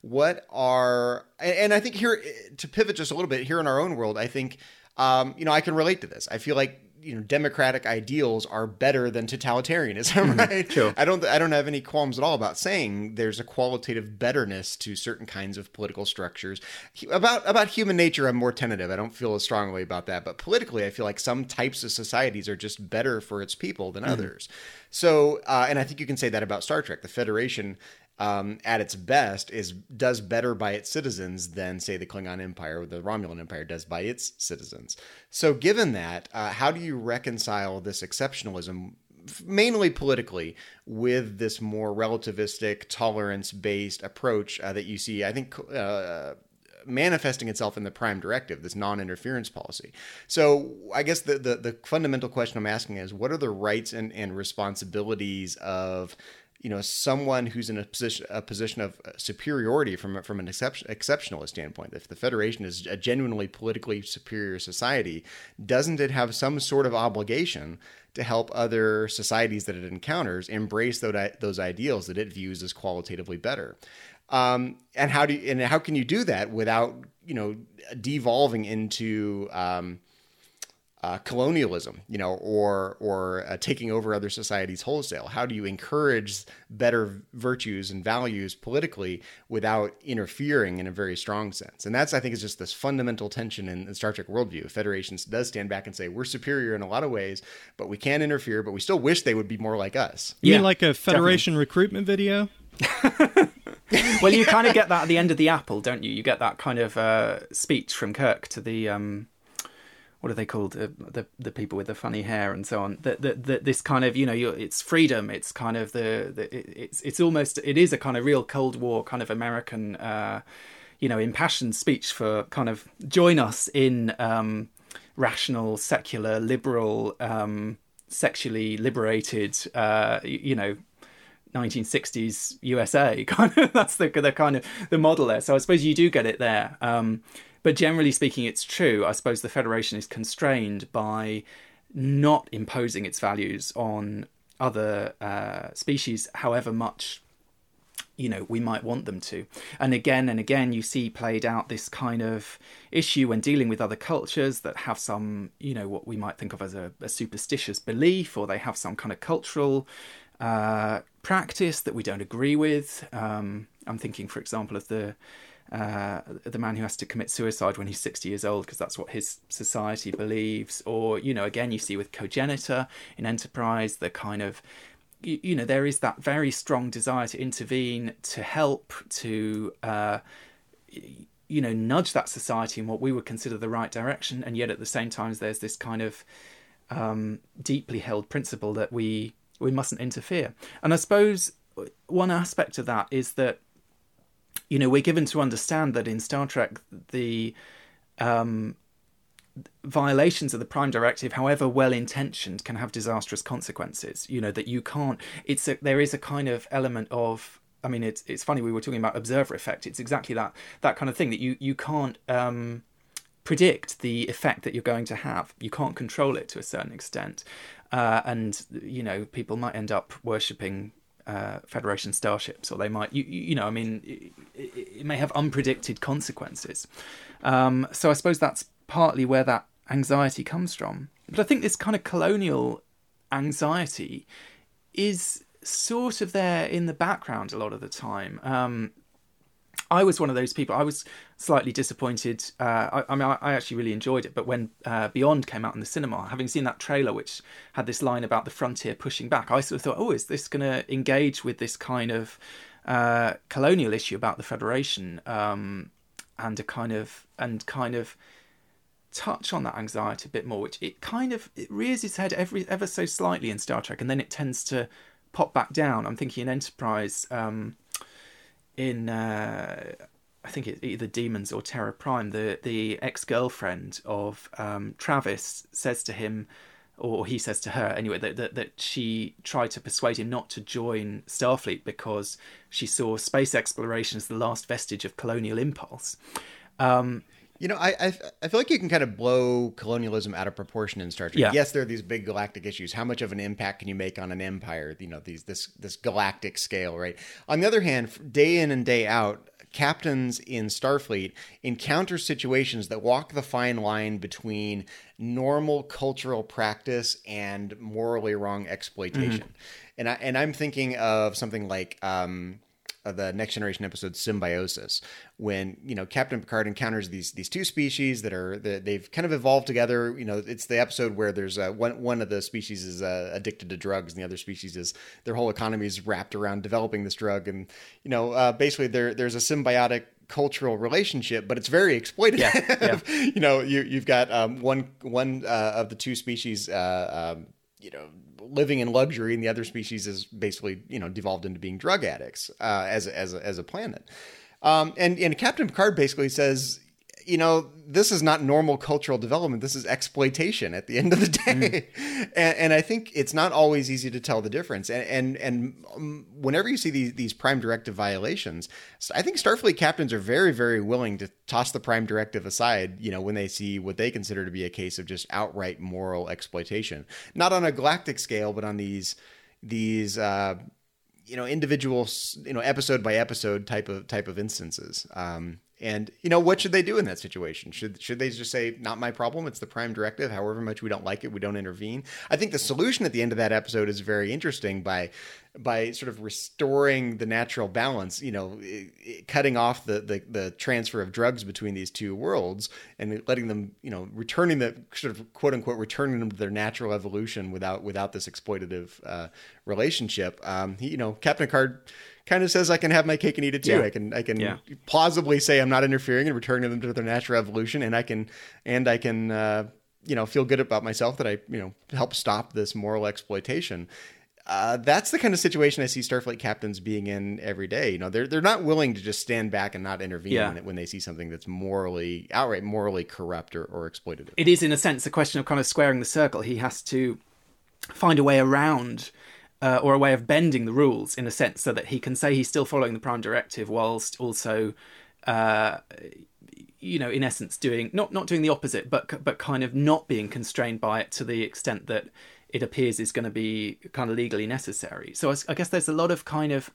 And I think here, to pivot just a little bit, here in our own world, I think, I can relate to this. I feel like, democratic ideals are better than totalitarianism, right? Sure. I don't have any qualms at all about saying there's a qualitative betterness to certain kinds of political structures. About human nature, I'm more tentative. I don't feel as strongly about that. But politically, I feel like some types of societies are just better for its people than others. So, and I think you can say that about Star Trek. The Federation, at its best, does better by its citizens than, say, the Klingon Empire or the Romulan Empire does by its citizens. So given that, how do you reconcile this exceptionalism, mainly politically, with this more relativistic, tolerance-based approach that you see, I think, manifesting itself in the Prime Directive, this non-interference policy? So I guess the fundamental question I'm asking is, what are the rights and responsibilities of someone who's in a position of superiority from an exceptionalist standpoint? If the Federation is a genuinely politically superior society, doesn't it have some sort of obligation to help other societies that it encounters embrace those ideals that it views as qualitatively better? And how can you do that without devolving into colonialism, or taking over other societies wholesale? How do you encourage better virtues and values politically without interfering in a very strong sense? And that's, I think, is just this fundamental tension in the Star Trek worldview. Federations does stand back and say, we're superior in a lot of ways, but we can't interfere, but we still wish they would be more like us. You mean like a Federation recruitment video? Well, you kind of get that at the end of The Apple, don't you? You get that kind of speech from Kirk to the... what are they called? The people with the funny hair and so on. This kind of, it's freedom. It's kind of it is a kind of real Cold War kind of American, impassioned speech for kind of join us in rational, secular, liberal, sexually liberated, 1960s USA. Kind of that's the kind of the model there. So I suppose you do get it there. But generally speaking, it's true. I suppose the Federation is constrained by not imposing its values on other species, however much, we might want them to. And again, you see played out this kind of issue when dealing with other cultures that have some, what we might think of as a superstitious belief, or they have some kind of cultural practice that we don't agree with. I'm thinking, for example, of the man who has to commit suicide when he's 60 years old because that's what his society believes. Or, again, you see with Cogenitor in Enterprise, the kind of, there is that very strong desire to intervene, to help, to, nudge that society in what we would consider the right direction. And yet at the same time, there's this kind of deeply held principle that we mustn't interfere. And I suppose one aspect of that is that, we're given to understand that in Star Trek, the violations of the Prime Directive, however well-intentioned, can have disastrous consequences. That you can't... there is a kind of element of... I mean, it's funny, we were talking about observer effect. It's exactly that kind of thing, that you can't predict the effect that you're going to have. You can't control it to a certain extent. And, people might end up worshipping Federation starships, or they might, it may have unpredicted consequences. So I suppose that's partly where that anxiety comes from. But I think this kind of colonial anxiety is sort of there in the background a lot of the time. I was one of those people. I was slightly disappointed. I actually really enjoyed it. But when Beyond came out in the cinema, having seen that trailer, which had this line about the frontier pushing back, I sort of thought, is this going to engage with this kind of colonial issue about the Federation, and kind of touch on that anxiety a bit more, which it rears its head ever so slightly in Star Trek, and then it tends to pop back down. I'm thinking in Enterprise, I think it's either Demons or Terra Prime, the ex-girlfriend of Travis says to him, or he says to her anyway, that she tried to persuade him not to join Starfleet because she saw space exploration as the last vestige of colonial impulse. I feel like you can kind of blow colonialism out of proportion in Star Trek. Yeah. Yes, there are these big galactic issues. How much of an impact can you make on an empire? This galactic scale, right? On the other hand, day in and day out, captains in Starfleet encounter situations that walk the fine line between normal cultural practice and morally wrong exploitation. And I'm thinking of something like the Next Generation episode Symbiosis, when Captain Picard encounters these two species they've kind of evolved together. It's the episode where there's one of the species is addicted to drugs, and the other species is their whole economy is wrapped around developing this drug, and basically there's a symbiotic cultural relationship, but it's very exploitative. Yeah. You've got one of the two species living in luxury, and the other species is basically devolved into being drug addicts as a planet. And Captain Picard basically says, this is not normal cultural development. This is exploitation at the end of the day. And I think it's not always easy to tell the difference. And whenever you see these Prime Directive violations, I think Starfleet captains are very, very willing to toss the Prime Directive aside, when they see what they consider to be a case of just outright moral exploitation. Not on a galactic scale, but on these individual, episode by episode type of instances. And what should they do in that situation? Should they just say, not my problem, it's the Prime Directive, however much we don't like it, we don't intervene? I think the solution at the end of that episode is very interesting by sort of restoring the natural balance, cutting off the transfer of drugs between these two worlds and letting them, returning the sort of quote unquote returning them to their natural evolution without this exploitative relationship. Captain Picard kind of says, I can have my cake and eat it too. Yeah. I can plausibly say I'm not interfering and returning them to their natural evolution, and I can feel good about myself that I help stop this moral exploitation. That's the kind of situation I see Starfleet captains being in every day. They're not willing to just stand back and not intervene when they see something that's outright morally corrupt or exploitative. It is, in a sense, a question of kind of squaring the circle. He has to find a way around or a way of bending the rules, in a sense, so that he can say he's still following the Prime Directive whilst also, in essence, doing not doing the opposite, but kind of not being constrained by it to the extent that it appears is going to be kind of legally necessary. So I guess there's a lot of kind of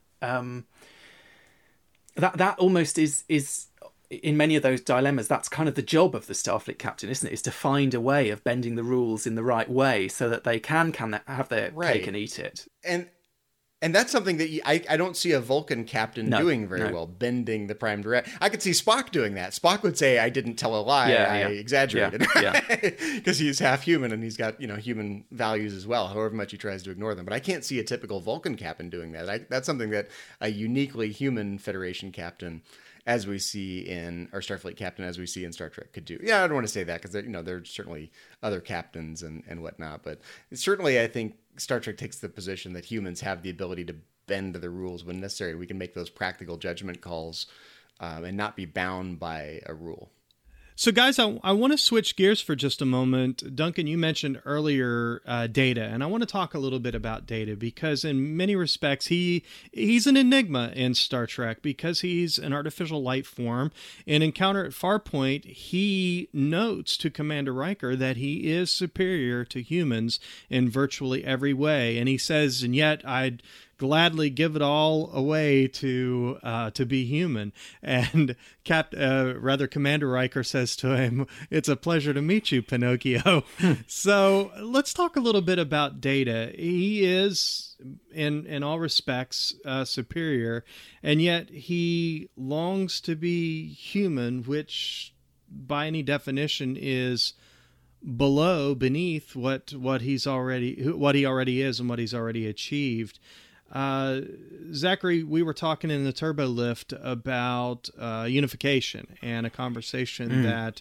that almost is in many of those dilemmas. That's kind of the job of the Starfleet captain, isn't it? Is to find a way of bending the rules in the right way so that they can have their cake and eat it. And that's something that I don't see a Vulcan captain doing very well, bending the Prime Directive. I could see Spock doing that. Spock would say, I didn't tell a lie, I exaggerated. Because he's half human and he's got, human values as well, however much he tries to ignore them. But I can't see a typical Vulcan captain doing that. That's something that a uniquely human Federation captain, as we see in, or Starfleet captain, as we see in Star Trek, could do. Yeah, I don't want to say that because there's certainly other captains and whatnot. But certainly I think Star Trek takes the position that humans have the ability to bend the rules when necessary. We can make those practical judgment calls and not be bound by a rule. So, guys, I want to switch gears for just a moment. Duncan, you mentioned earlier Data, and I want to talk a little bit about Data because in many respects, he's an enigma in Star Trek because he's an artificial life form. In Encounter at Farpoint, he notes to Commander Riker that he is superior to humans in virtually every way. And he says, and yet I'd gladly give it all away to be human. And Commander Riker says to him, "It's a pleasure to meet you, Pinocchio." So let's talk a little bit about Data. He is, in all respects, superior, and yet he longs to be human, which by any definition is beneath what he already is and what he's already achieved. Zachary, we were talking in the Turbo Lift about unification and a conversation that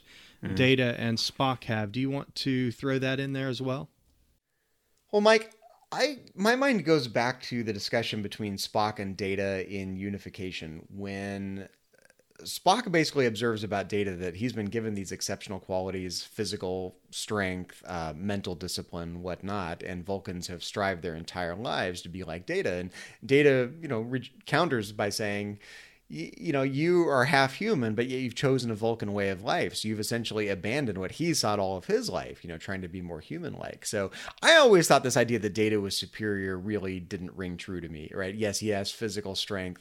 Data and Spock have. Do you want to throw that in there as well? Well, Mike, my mind goes back to the discussion between Spock and Data in Unification, when Spock basically observes about Data that he's been given these exceptional qualities, physical strength, mental discipline, whatnot, and Vulcans have strived their entire lives to be like Data. And Data, counters by saying, you are half human, but yet you've chosen a Vulcan way of life. So you've essentially abandoned what he sought all of his life, trying to be more human-like. So I always thought this idea that Data was superior really didn't ring true to me, right? Yes, he has physical strength.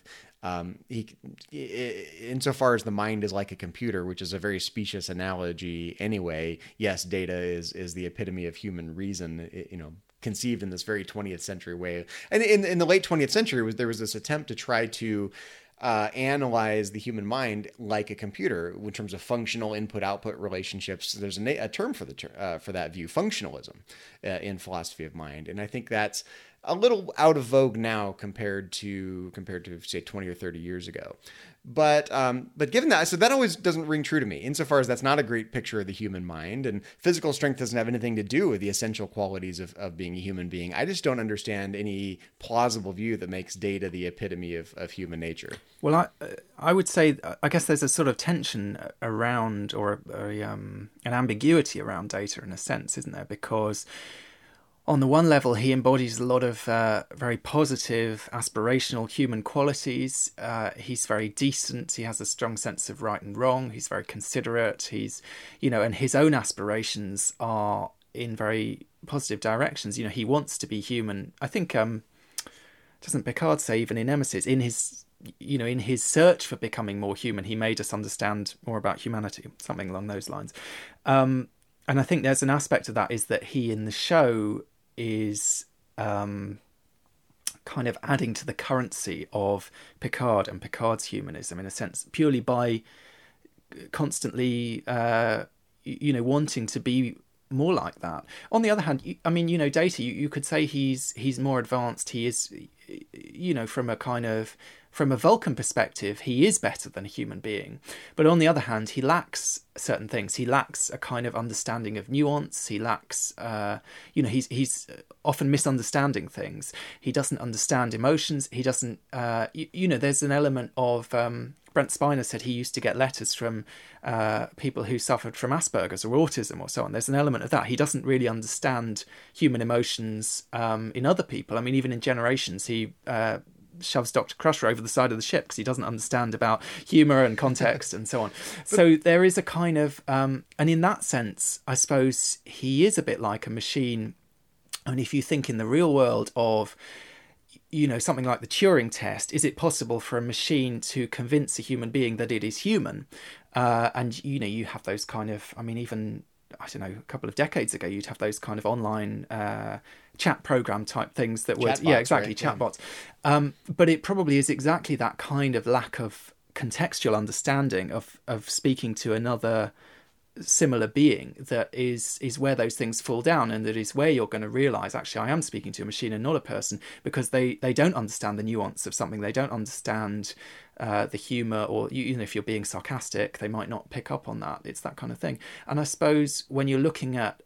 Insofar as the mind is like a computer, which is a very specious analogy anyway, yes, Data is the epitome of human reason, conceived in this very 20th century way. And in the late 20th century, there was this attempt to try to analyze the human mind like a computer in terms of functional input-output relationships. There's a term for that view, functionalism, in philosophy of mind, and I think that's a little out of vogue now compared to say 20 or 30 years ago. But given that, so that always doesn't ring true to me, insofar as that's not a great picture of the human mind, and physical strength doesn't have anything to do with the essential qualities of being a human being. I just don't understand any plausible view that makes Data the epitome of human nature. Well, I would say, I guess there's a sort of tension around, or an ambiguity around Data in a sense, isn't there? Because on the one level, he embodies a lot of very positive, aspirational human qualities. He's very decent. He has a strong sense of right and wrong. He's very considerate. He's, and his own aspirations are in very positive directions. He wants to be human. I think, doesn't Picard say, even in Nemesis, in his search for becoming more human, he made us understand more about humanity, something along those lines. And I think there's an aspect of that is that he in the show is kind of adding to the currency of Picard and Picard's humanism, in a sense, purely by constantly, wanting to be more like that. On the other hand, Data, you could say he's more advanced. He is, from a Vulcan perspective, he is better than a human being. But on the other hand, he lacks certain things. He lacks a kind of understanding of nuance. He lacks, he's often misunderstanding things. He doesn't understand emotions. He doesn't, there's an element of, Brent Spiner said he used to get letters from people who suffered from Asperger's or autism or so on. There's an element of that. He doesn't really understand human emotions in other people. I mean, even in Generations, he shoves Dr. Crusher over the side of the ship because he doesn't understand about humour and context and so on. So there is a kind of... and in that sense, I suppose he is a bit like a machine. And if you think in the real world of... something like the Turing test, is it possible for a machine to convince a human being that it is human? And, you have those kind of, even, I don't know, a couple of decades ago, you'd have those kind of online chat program type things that would, chatbots. But it probably is exactly that kind of lack of contextual understanding of speaking to another similar being that is where those things fall down, and that is where you're going to realize, actually, I am speaking to a machine and not a person, because they don't understand the nuance of something. They don't understand the humor, or if you're being sarcastic, they might not pick up on that. It's that kind of thing. And I suppose when you're looking at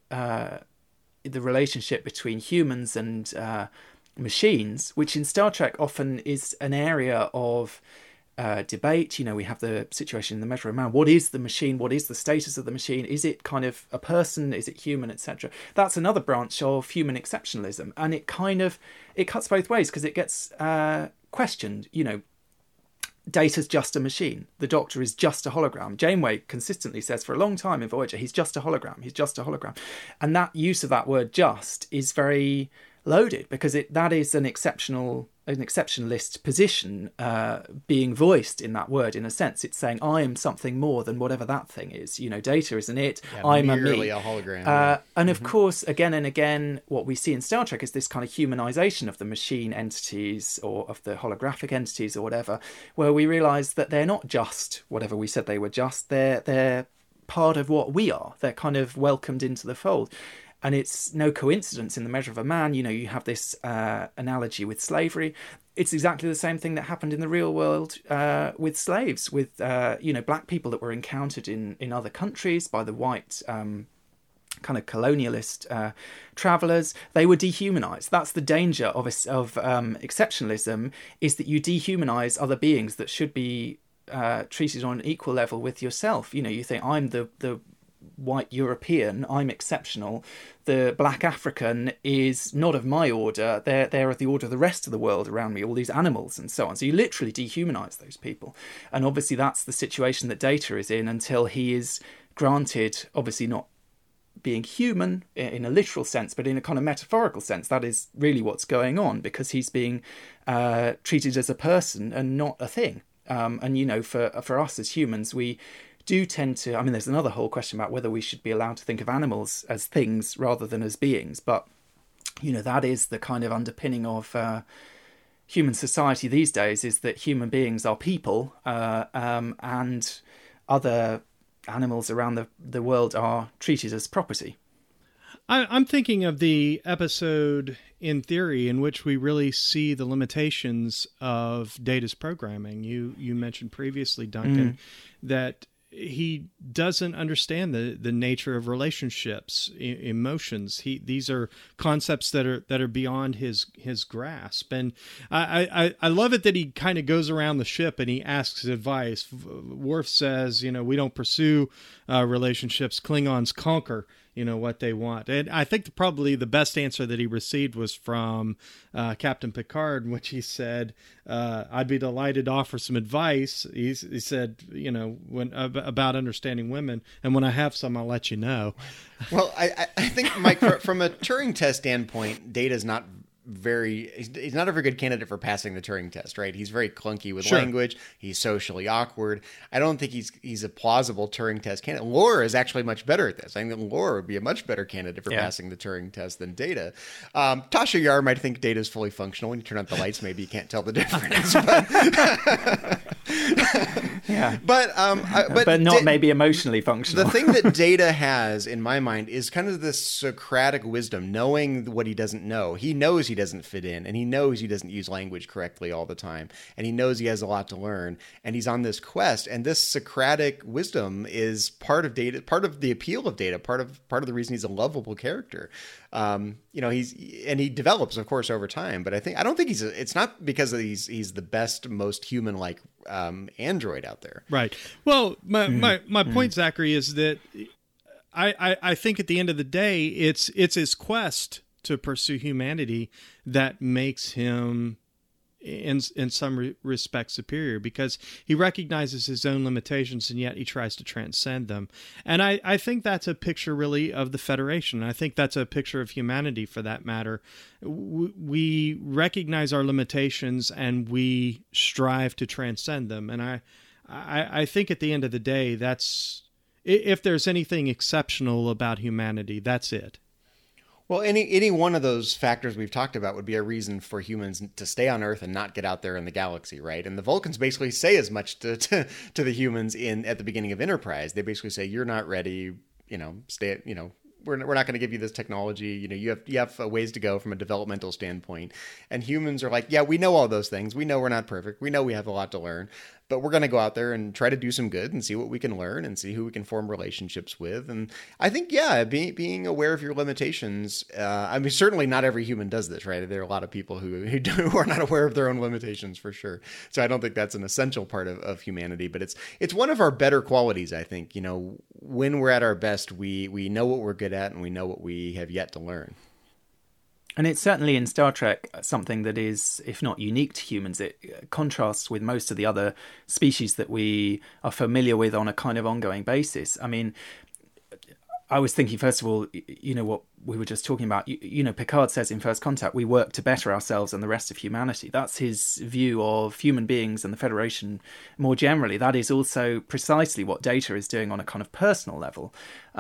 the relationship between humans and machines, which in Star Trek often is an area of debate. We have the situation in the Measure of Man. What is the machine? What is the status of the machine? Is it kind of a person? Is it human, etc.? That's another branch of human exceptionalism, and it cuts both ways, because it gets questioned. Data's just a machine. The Doctor is just a hologram. Janeway consistently says for a long time in Voyager, he's just a hologram. He's just a hologram, and that use of that word "just" is very loaded, because that is an exceptionalist position being voiced in that word. In a sense, it's saying I am something more than whatever that thing is. Data isn't it. I'm merely a hologram. And of course, again and again, what we see in Star Trek is this kind of humanization of the machine entities, or of the holographic entities, or whatever, where we realize that they're not just whatever we said they were. Just they're part of what we are. They're kind of welcomed into the fold. And it's no coincidence in The Measure of a Man, you have this analogy with slavery. It's exactly the same thing that happened in the real world with slaves, with, black people that were encountered in other countries by the white kind of colonialist travellers. They were dehumanised. That's the danger of exceptionalism, is that you dehumanise other beings that should be treated on an equal level with yourself. You think, I'm the white European, I'm exceptional. The black African is not of my order. They're of the order of the rest of the world around me, all these animals and so on. So you literally dehumanise those people. And obviously that's the situation that Data is in until he is granted, obviously not being human in a literal sense, but in a kind of metaphorical sense. That is really what's going on, because he's being treated as a person and not a thing. And, for us as humans, we do tend to, there's another whole question about whether we should be allowed to think of animals as things rather than as beings. But, that is the kind of underpinning of human society these days, is that human beings are people, and other animals around the world are treated as property. I'm thinking of the episode in Theory in which we really see the limitations of Data's programming. You mentioned previously, Duncan, that he doesn't understand the nature of relationships, emotions. These are concepts that are beyond his grasp. And I love it that he kind of goes around the ship and he asks advice. Worf says, we don't pursue relationships. Klingons conquer what they want. And I think probably the best answer that he received was from Captain Picard, in which he said, I'd be delighted to offer some advice. He said, about understanding women, and when I have some, I'll let you know. Well, I think, Mike, from a Turing test standpoint, Data's not he's not a very good candidate for passing the Turing test, right? He's very clunky with language. He's socially awkward. I don't think he's a plausible Turing test candidate. Laura is actually much better at this. I think that Laura would be a much better candidate for passing the Turing test than Data. Tasha Yar might think Data's fully functional. When you turn out the lights, maybe you can't tell the difference. But not maybe emotionally functional. The thing that Data has, in my mind, is kind of this Socratic wisdom, knowing what he doesn't know. He knows he doesn't fit in, and he knows he doesn't use language correctly all the time, and he knows he has a lot to learn, and he's on this quest. And this Socratic wisdom is part of Data, part of the appeal of Data, part of the reason he's a lovable character. He develops, of course, over time. But I don't think it's not because he's the best, most human-like android out there. Right. Well, my point, Zachary, is that I think at the end of the day, it's his quest to pursue humanity that makes him in some respects superior, because he recognizes his own limitations and yet he tries to transcend them. And I think that's a picture really of the Federation. I think that's a picture of humanity, for that matter. We recognize our limitations and we strive to transcend them. And I think at the end of the day, that's, if there's anything exceptional about humanity, that's it. Well, any one of those factors we've talked about would be a reason for humans to stay on Earth and not get out there in the galaxy, right? And the Vulcans basically say as much to the humans at the beginning of Enterprise. They basically say, "You're not ready. Stay. We're not going to give you this technology. You have ways to go from a developmental standpoint." And humans are like, "Yeah, we know all those things. We know we're not perfect. We know we have a lot to learn, but we're going to go out there and try to do some good and see what we can learn and see who we can form relationships with." And I think, being aware of your limitations. Certainly not every human does this, right? There are a lot of people who are not aware of their own limitations, for sure. So I don't think that's an essential part of humanity, but it's one of our better qualities, I think. When we're at our best, we know what we're good at and we know what we have yet to learn. And it's certainly in Star Trek something that is, if not unique to humans, it contrasts with most of the other species that we are familiar with on a kind of ongoing basis. I was thinking, first of all, what we were just talking about, Picard says in First Contact, we work to better ourselves and the rest of humanity. That's his view of human beings and the Federation more generally. That is also precisely what Data is doing on a kind of personal level.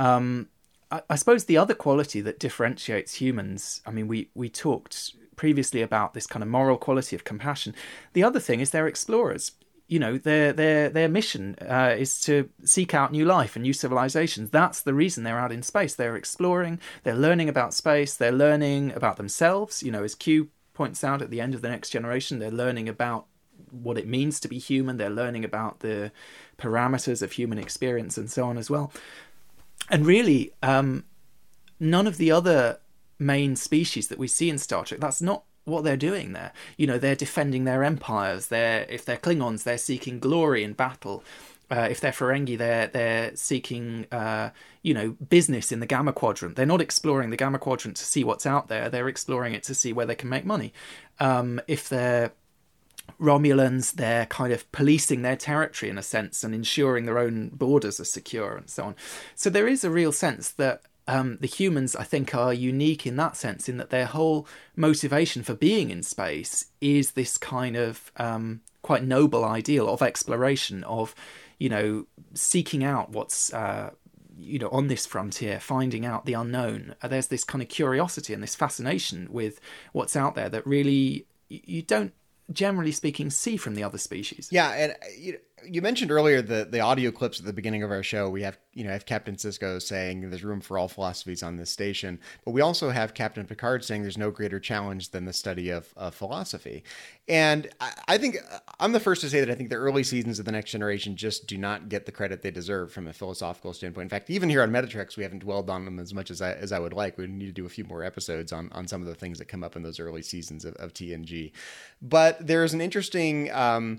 I suppose the other quality that differentiates humans, we talked previously about this kind of moral quality of compassion. The other thing is they're explorers. their mission is to seek out new life and new civilizations. That's the reason they're out in space. They're exploring, they're learning about space, they're learning about themselves. As Q points out at the end of The Next Generation, they're learning about what it means to be human. They're learning about the parameters of human experience and so on as well. And really, none of the other main species that we see in Star Trek, that's not what they're doing there. They're defending their empires. If they're Klingons, they're seeking glory in battle. If they're Ferengi, they're seeking business in the Gamma Quadrant. They're not exploring the Gamma Quadrant to see what's out there. They're exploring it to see where they can make money. If they're Romulans, they're kind of policing their territory in a sense and ensuring their own borders are secure and so on. So there is a real sense that the humans, I think, are unique in that sense, in that their whole motivation for being in space is this kind of quite noble ideal of exploration, of, seeking out what's, on this frontier, finding out the unknown. There's this kind of curiosity and this fascination with what's out there that really you don't, generally speaking, see from the other species. Yeah, and you mentioned earlier the audio clips at the beginning of our show. We have Captain Sisko saying there's room for all philosophies on this station, but we also have Captain Picard saying there's no greater challenge than the study of philosophy. And I think I'm the first to say that I think the early seasons of The Next Generation just do not get the credit they deserve from a philosophical standpoint. In fact, even here on Metatrex, we haven't dwelled on them as much as I would like. We need to do a few more episodes on some of the things that come up in those early seasons of TNG. But there's an interesting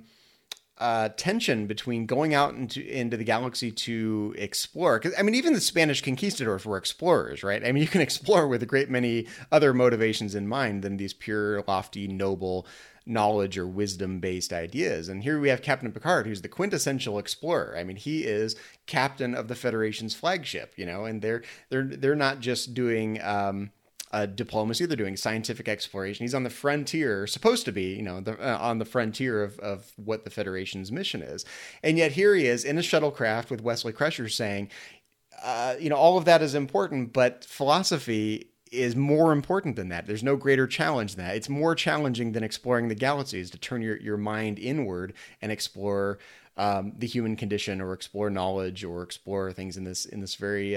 tension between going out into the galaxy to explore. 'Cause, even the Spanish conquistadors were explorers, right? You can explore with a great many other motivations in mind than these pure, lofty, noble knowledge or wisdom-based ideas. And here we have Captain Picard, who's the quintessential explorer. He is captain of the Federation's flagship, and they're not just doing diplomacy, they're doing scientific exploration. He's on the frontier, supposed to be, on the frontier of what the Federation's mission is. And yet here he is in a shuttlecraft with Wesley Crusher saying, all of that is important, but philosophy is more important than that. There's no greater challenge than that. It's more challenging than exploring the galaxies, to turn your mind inward and explore the human condition, or explore knowledge, or explore things in this very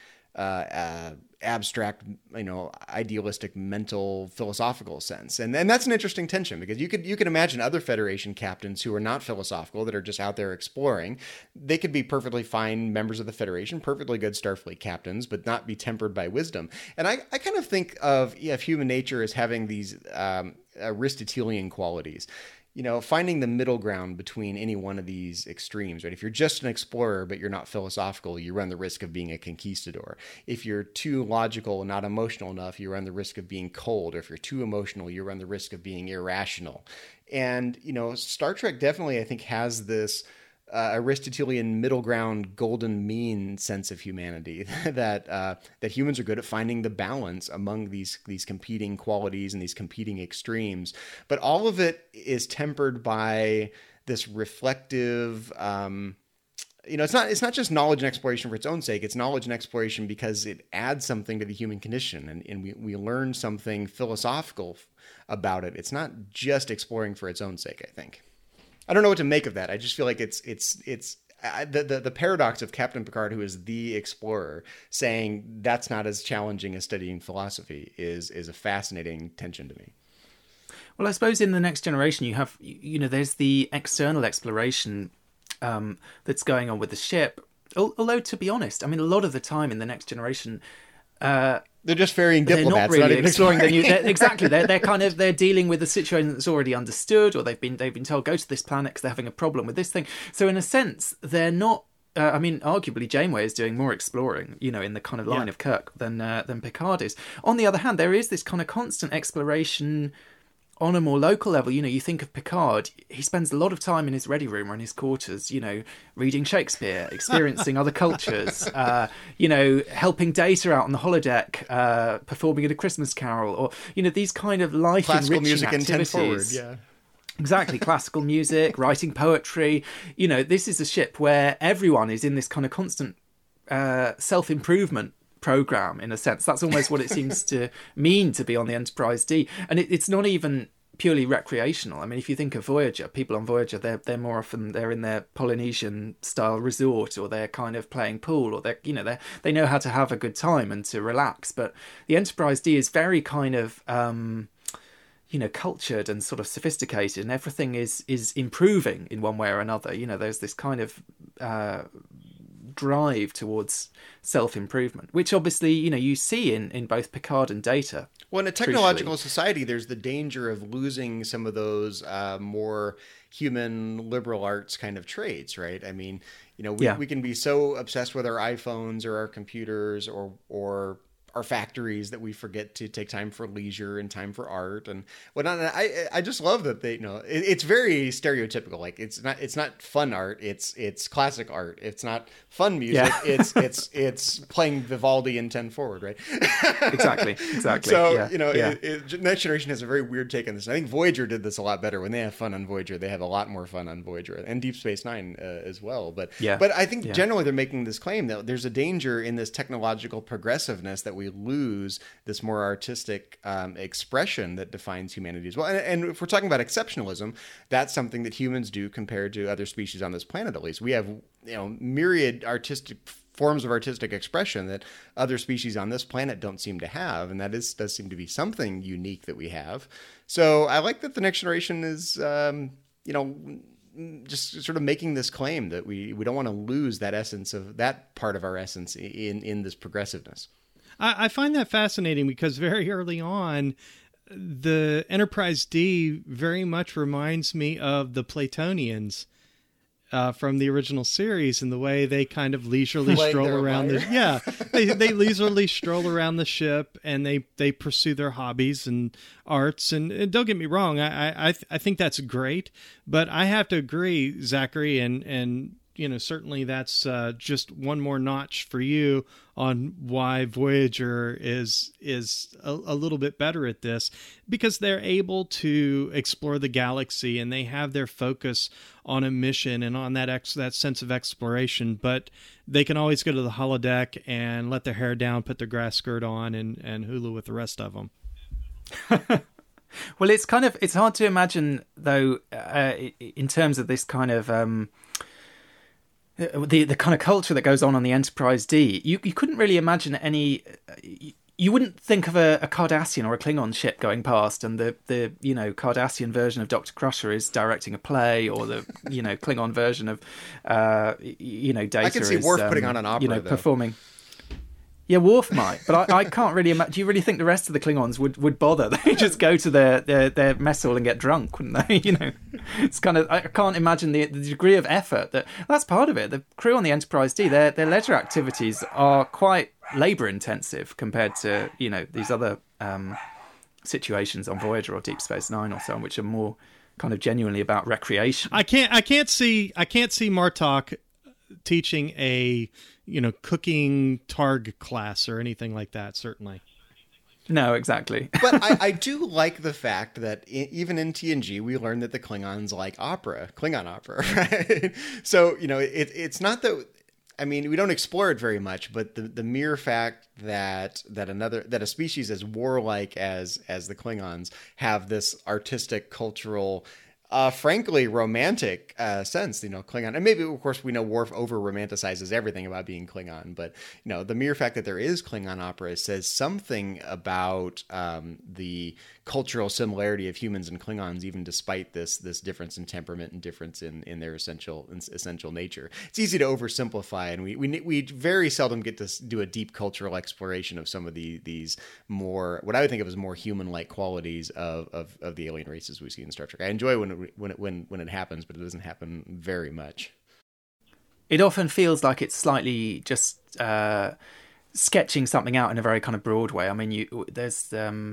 abstract, idealistic, mental, philosophical sense. And that's an interesting tension, because you could imagine other Federation captains who are not philosophical, that are just out there exploring. They could be perfectly fine members of the Federation, perfectly good Starfleet captains, but not be tempered by wisdom. And I kind of think of human nature as having these Aristotelian qualities. Finding the middle ground between any one of these extremes, right? If you're just an explorer, but you're not philosophical, you run the risk of being a conquistador. If you're too logical and not emotional enough, you run the risk of being cold. Or if you're too emotional, you run the risk of being irrational. And, Star Trek definitely, I think, has this Aristotelian middle ground, golden mean sense of humanity that humans are good at finding the balance among these competing qualities and these competing extremes. But all of it is tempered by this reflective, it's not just knowledge and exploration for its own sake. It's knowledge and exploration because it adds something to the human condition, and we learn something philosophical about it. It's not just exploring for its own sake, I think. I don't know what to make of that. I just feel like it's the paradox of Captain Picard, who is the explorer, saying that's not as challenging as studying philosophy is a fascinating tension to me. Well, I suppose in The Next Generation you have, there's the external exploration that's going on with the ship. Although, to be honest, a lot of the time in The Next Generation, they're just ferrying diplomats. They're not really not exploring the new. Exactly, they're dealing with a situation that's already understood, or they've been told go to this planet because they're having a problem with this thing. So in a sense, they're not. Arguably Janeway is doing more exploring, in the kind of line of Kirk than Picard is. On the other hand, there is this kind of constant exploration on a more local level. You think of Picard, he spends a lot of time in his ready room or in his quarters, reading Shakespeare, experiencing other cultures, helping Data out on the holodeck, performing at a Christmas Carol, or, these kind of life-enriching music activities. In 10 forward, yeah. Exactly, classical music, writing poetry. This is a ship where everyone is in this kind of constant self-improvement program, in a sense. That's almost what it seems to mean to be on the Enterprise D. And it's not even purely recreational. I mean, if you think of Voyager, people on Voyager, they're more often they're in their Polynesian style resort, or they're kind of playing pool, or they know how to have a good time and to relax. But the Enterprise D is very kind of cultured and sort of sophisticated, and everything is improving in one way or another. There's this kind of drive towards self-improvement, which obviously you see in both Picard and Data. Well, in a technological society, there's the danger of losing some of those more human liberal arts kind of traits, right? I mean, we can be so obsessed with our iPhones or our computers or our factories that we forget to take time for leisure and time for art and whatnot. And I just love that they, it's very stereotypical. Like it's not fun art. It's classic art. It's not fun music. Yeah. It's playing Vivaldi in 10 forward, right? Exactly. So, Next Generation has a very weird take on this. I think Voyager did this a lot better. When they have fun on Voyager, they have a lot more fun on Voyager, and Deep Space Nine as well. But I think generally they're making this claim that there's a danger in this technological progressiveness that we lose this more artistic expression that defines humanity as well. And if we're talking about exceptionalism, that's something that humans do compared to other species on this planet. At least we have myriad forms of artistic expression that other species on this planet don't seem to have, and that does seem to be something unique that we have. So I like that the Next Generation is just sort of making this claim that we don't want to lose that essence of that part of our essence in this progressiveness. I find that fascinating because very early on, the Enterprise D very much reminds me of the Platonians from the original series, in the way they kind of leisurely stroll around they leisurely stroll around the ship, and they pursue their hobbies and arts. And don't get me wrong, I think that's great, but I have to agree, Zachary, and certainly that's just one more notch for you on why Voyager is a little bit better at this, because they're able to explore the galaxy and they have their focus on a mission and on that sense of exploration. But they can always go to the holodeck and let their hair down, put their grass skirt on, and Hulu with the rest of them. Well, it's hard to imagine though, in terms of this kind of the kind of culture that goes on the Enterprise D. You couldn't really imagine any. You wouldn't think of a Cardassian or a Klingon ship going past, and the Cardassian version of Dr. Crusher is directing a play, or the Klingon version of Data. I can see Worf putting on an opera, performing. Yeah, Worf might, but I can't really imagine. Do you really think the rest of the Klingons would bother? They just go to their mess hall and get drunk, wouldn't they? It's kind of, I can't imagine the degree of effort that's part of it. The crew on the Enterprise D, their leisure activities are quite labour intensive compared to these other situations on Voyager or Deep Space Nine or so on, which are more kind of genuinely about recreation. I can't see Martok teaching a cooking Targ class or anything like that, certainly. No, exactly. But I do like the fact that even in TNG, we learned that the Klingons like Klingon opera, right? So, it's not that, I mean, we don't explore it very much, but the mere fact that a species as warlike as the Klingons have this artistic, cultural, frankly romantic sense, Klingon, and maybe of course we know Worf over romanticizes everything about being Klingon, but the mere fact that there is Klingon opera says something about the cultural similarity of humans and Klingons, even despite this difference in temperament and difference in their essential nature. It's easy to oversimplify, and we very seldom get to do a deep cultural exploration of some of these more, what I would think of as more human-like qualities of the alien races we see in Star Trek. I enjoy when it happens, but it doesn't happen very much. It often feels like it's slightly just sketching something out in a very kind of broad way. I mean, there's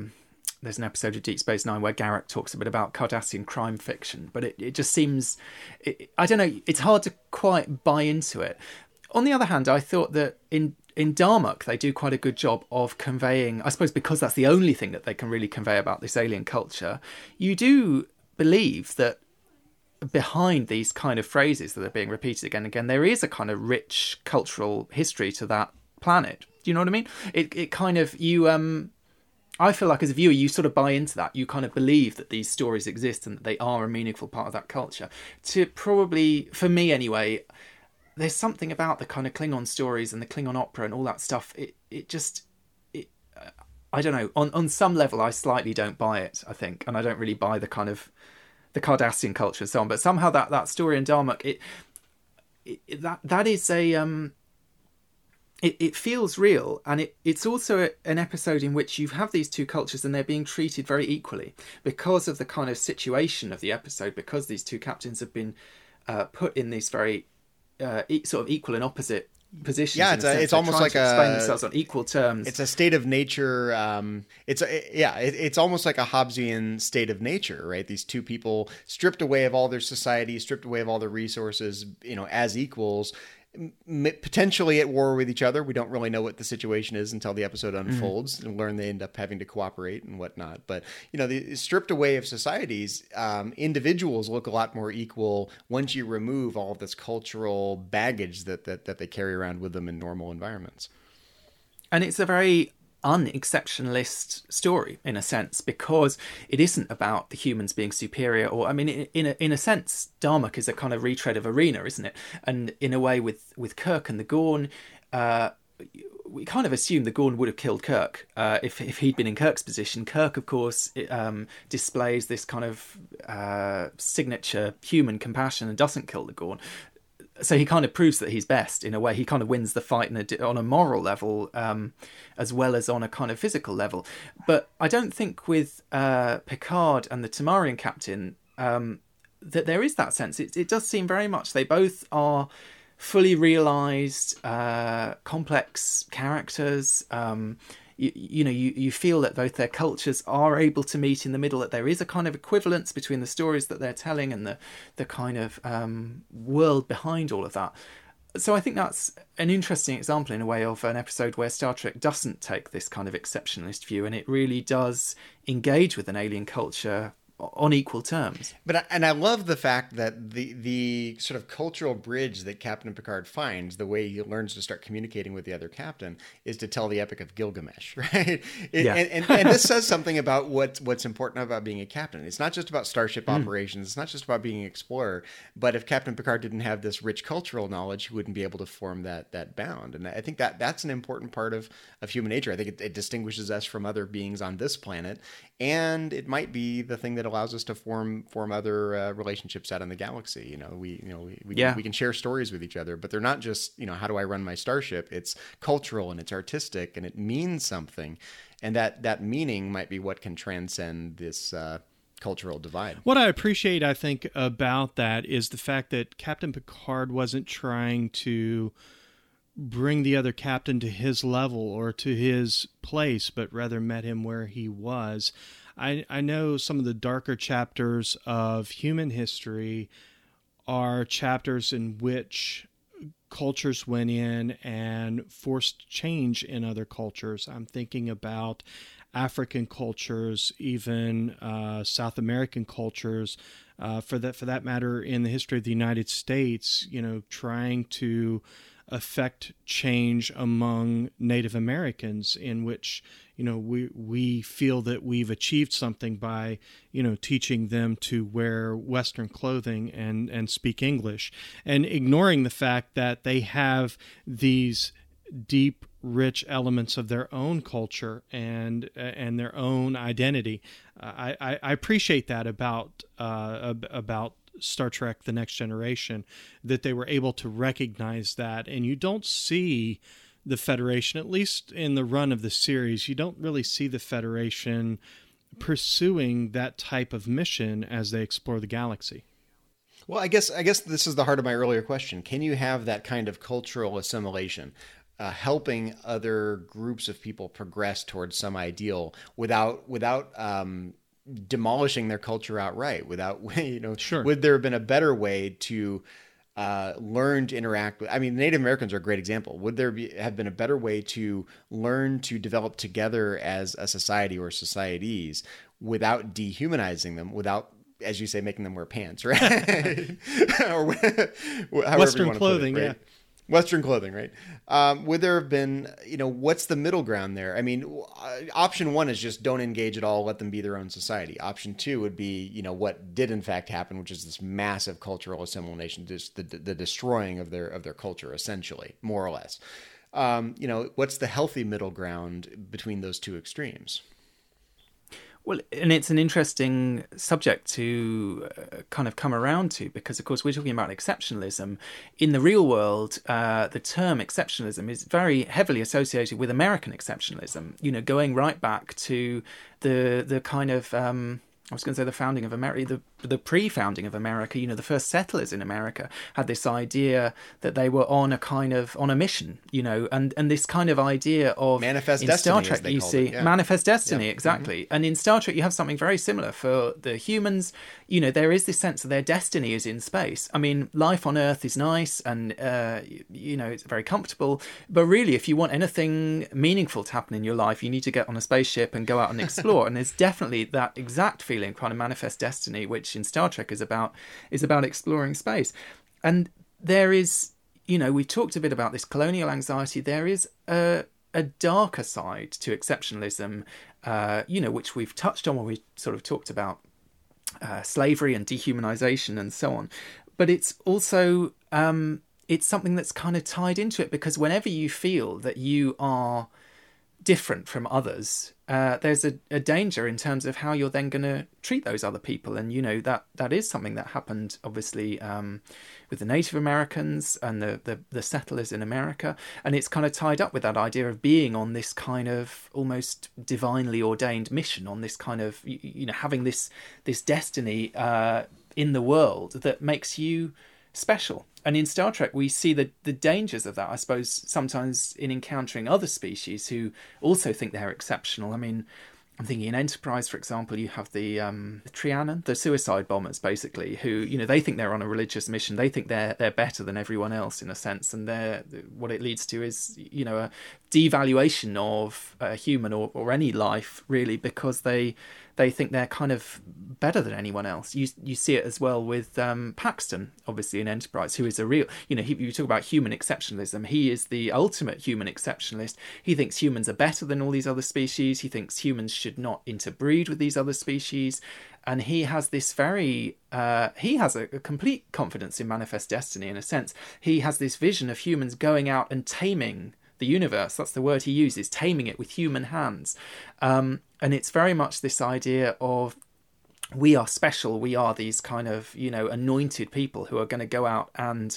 an episode of Deep Space Nine where Garak talks a bit about Cardassian crime fiction, but it just seems, I don't know, it's hard to quite buy into it. On the other hand, I thought that in Darmok, they do quite a good job of conveying, I suppose because that's the only thing that they can really convey about this alien culture, you do believe that behind these kind of phrases that are being repeated again and again, there is a kind of rich cultural history to that planet. Do you know what I mean? It kind of, I feel like as a viewer, you sort of buy into that. You kind of believe that these stories exist and that they are a meaningful part of that culture. To probably, for me anyway, there's something about the kind of Klingon stories and the Klingon opera and all that stuff. I don't know. On some level, I slightly don't buy it, I think. And I don't really buy the kind of the Cardassian culture and so on. But somehow that story in Darmok, that is a... It feels real, and it's also an episode in which you have these two cultures and they're being treated very equally because of the kind of situation of the episode, because these two captains have been put in these very sort of equal and opposite positions. Yeah, it's almost like explain themselves on equal terms. It's a state of nature. It's almost like a Hobbesian state of nature, right? These two people stripped away of all their society, stripped away of all their resources, as equals, potentially at war with each other. We don't really know what the situation is until the episode unfolds and learn they end up having to cooperate and whatnot. But, the stripped away of societies, individuals look a lot more equal once you remove all of this cultural baggage that they carry around with them in normal environments. And it's a very unexceptionalist story in a sense, because it isn't about the humans being superior, or in a sense Darmok is a kind of retread of Arena, isn't it? And in a way with Kirk and the Gorn, we kind of assume the Gorn would have killed Kirk if he'd been in Kirk's position. Kirk, of course, displays this kind of signature human compassion and doesn't kill the Gorn. So he kind of proves that he's best in a way. He kind of wins the fight on a moral level, as well as on a kind of physical level. But I don't think with Picard and the Tamarian captain that there is that sense. It does seem very much they both are fully realised, complex characters. You feel that both their cultures are able to meet in the middle, that there is a kind of equivalence between the stories that they're telling and the kind of world behind all of that. So I think that's an interesting example in a way of an episode where Star Trek doesn't take this kind of exceptionalist view, and it really does engage with an alien culture on equal terms. And I love the fact that the sort of cultural bridge that Captain Picard finds, the way he learns to start communicating with the other captain, is to tell the Epic of Gilgamesh, right? And this says something about what's important about being a captain. It's not just about starship operations. It's not just about being an explorer. But if Captain Picard didn't have this rich cultural knowledge, he wouldn't be able to form that bound. And I think that's an important part of human nature. I think it distinguishes us from other beings on this planet, and it might be the thing that allows us to form other relationships out in the galaxy. We can share stories with each other, but they're not just how do I run my starship. It's cultural and it's artistic and it means something, and that meaning might be what can transcend this cultural divide. What I appreciate, I think, about that is the fact that Captain Picard wasn't trying to bring the other captain to his level or to his place, but rather met him where he was. I know some of the darker chapters of human history are chapters in which cultures went in and forced change in other cultures. I'm thinking about African cultures, even South American cultures, for that matter, in the history of the United States, trying to affect change among Native Americans, in which we feel that we've achieved something by teaching them to wear Western clothing and speak English, and ignoring the fact that they have these deep, rich elements of their own culture and their own identity. I appreciate that about Star Trek: The Next Generation, that they were able to recognize that. And you don't see the Federation, at least in the run of the series, you don't really see the Federation pursuing that type of mission as they explore the galaxy. Well, I guess this is the heart of my earlier question. Can you have that kind of cultural assimilation, helping other groups of people progress towards some ideal without demolishing their culture outright? Sure. Would there have been a better way to learn to interact with? The Native Americans are a great example. Would there have been a better way to learn to develop together as a society or societies without dehumanizing them, without, as you say, making them wear pants, right? Or Western clothing, yeah. Western clothing, right? Would there have been, what's the middle ground there? I mean, option one is just don't engage at all, let them be their own society. Option two would be, what did in fact happen, which is this massive cultural assimilation, just the destroying of their culture, essentially, more or less. What's the healthy middle ground between those two extremes? Well, and it's an interesting subject to kind of come around to, because, of course, we're talking about exceptionalism. In the real world, the term exceptionalism is very heavily associated with American exceptionalism, going right back to the kind of... I was going to say the founding of America, the pre-founding of America, the first settlers in America had this idea that they were on a mission, and this kind of idea of manifest destiny. Star Trek, as they you called see, it, yeah. Manifest destiny, Yeah. exactly. And in Star Trek, you have something very similar for the humans. There is this sense that their destiny is in space. I mean, life on Earth is nice, and it's very comfortable. But really, if you want anything meaningful to happen in your life, you need to get on a spaceship and go out and explore. And there's definitely that exact feeling, kind of manifest destiny, which in Star Trek is about exploring space. And there is, we talked a bit about this colonial anxiety. There is a darker side to exceptionalism, which we've touched on when we sort of talked about slavery and dehumanization and so on. But it's also it's something that's kind of tied into it, because whenever you feel that you are different from others, there's a danger in terms of how you're then going to treat those other people. And that is something that happened obviously with the Native Americans and the settlers in America, and it's kind of tied up with that idea of being on this kind of almost divinely ordained mission, on this kind of having this destiny in the world that makes you special. And in Star Trek, we see the dangers of that, I suppose, sometimes in encountering other species who also think they're exceptional. I mean, I'm thinking in Enterprise, for example, you have the Trianon, the suicide bombers, basically, who, they think they're on a religious mission. They think they're better than everyone else, in a sense. And what it leads to is, a devaluation of a human or any life, really, because they think they're kind of better than anyone else. You see it as well with Paxton, obviously, in Enterprise, who is a real, you talk about human exceptionalism. He is the ultimate human exceptionalist. He thinks humans are better than all these other species. He thinks humans should not interbreed with these other species. And he has this he has a complete confidence in manifest destiny, in a sense. He has this vision of humans going out and taming the universe. That's the word he uses, taming it with human hands. And it's very much this idea of we are special. We are these kind of, anointed people who are going to go out and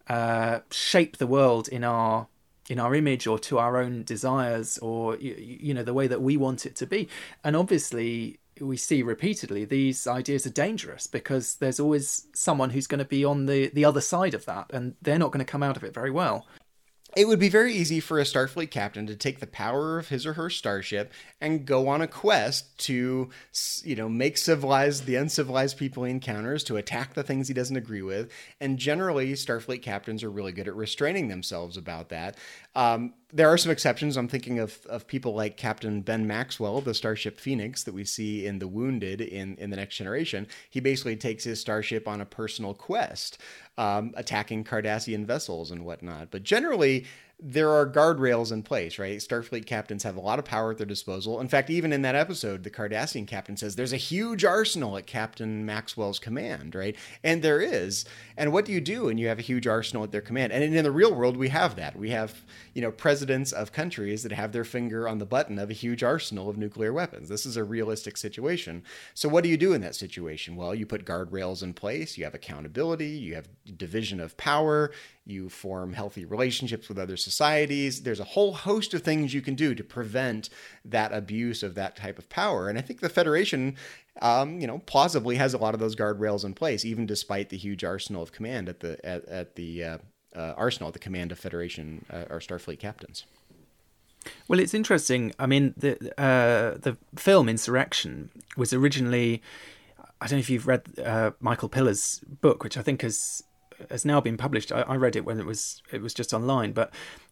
shape the world in our image, or to our own desires, or, the way that we want it to be. And obviously, we see repeatedly these ideas are dangerous, because there's always someone who's going to be on the other side of that, and they're not going to come out of it very well. It would be very easy for a Starfleet captain to take the power of his or her starship and go on a quest to, make civilized the uncivilized people he encounters, to attack the things he doesn't agree with. And generally, Starfleet captains are really good at restraining themselves about that. There are some exceptions. I'm thinking of people like Captain Ben Maxwell, the Starship Phoenix that we see in The Wounded in The Next Generation. He basically takes his starship on a personal quest, attacking Cardassian vessels and whatnot. But generally, there are guardrails in place, right? Starfleet captains have a lot of power at their disposal. In fact, even in that episode, the Cardassian captain says there's a huge arsenal at Captain Maxwell's command, right? And there is. And what do you do when you have a huge arsenal at their command? And in the real world, we have that. We have, presidents of countries that have their finger on the button of a huge arsenal of nuclear weapons. This is a realistic situation. So what do you do in that situation? Well, you put guardrails in place. You have accountability. You have division of power. You form healthy relationships with other societies. There's a whole host of things you can do to prevent that abuse of that type of power. And I think the Federation, plausibly has a lot of those guardrails in place, even despite the huge arsenal of command at the arsenal at the command of Federation or Starfleet captains. Well, it's interesting. I mean, the film Insurrection was originally, I don't know if you've read Michael Piller's book, which I think has now been published. I read it when it was just online, but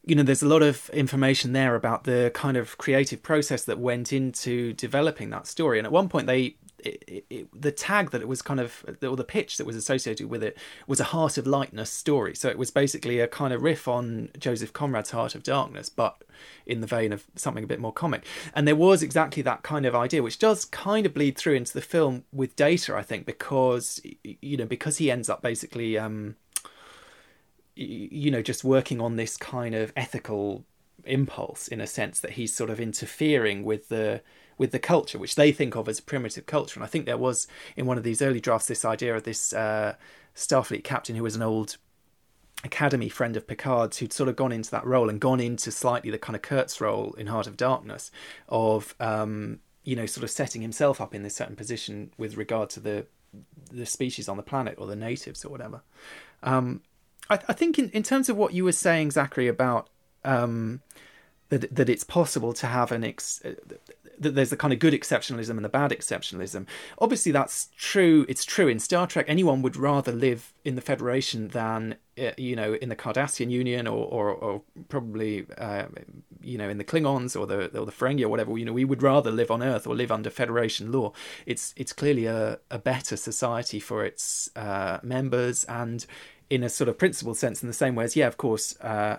there's a lot of information there about the kind of creative process that went into developing that story. And at one point, the tag that it was kind of, or the pitch that was associated with it, was a Heart of Lightness story. So it was basically a kind of riff on Joseph Conrad's Heart of Darkness, but in the vein of something a bit more comic. And there was exactly that kind of idea, which does kind of bleed through into the film with Data, I think, because he ends up basically just working on this kind of ethical impulse, in a sense that he's sort of interfering with the culture, which they think of as primitive culture. And I think there was, in one of these early drafts, this idea of this Starfleet captain who was an old Academy friend of Picard's, who'd sort of gone into that role and gone into slightly the kind of Kurtz role in Heart of Darkness of, sort of setting himself up in this certain position with regard to the species on the planet, or the natives or whatever. I think in terms of what you were saying, Zachary, about that it's possible to have that there's the kind of good exceptionalism and the bad exceptionalism. Obviously, that's true. It's true in Star Trek. Anyone would rather live in the Federation than in the Cardassian Union, or probably in the Klingons or the Ferengi or whatever. We would rather live on Earth or live under Federation law. It's clearly a better society for its members, and in a sort of principled sense, in the same way as, of course, our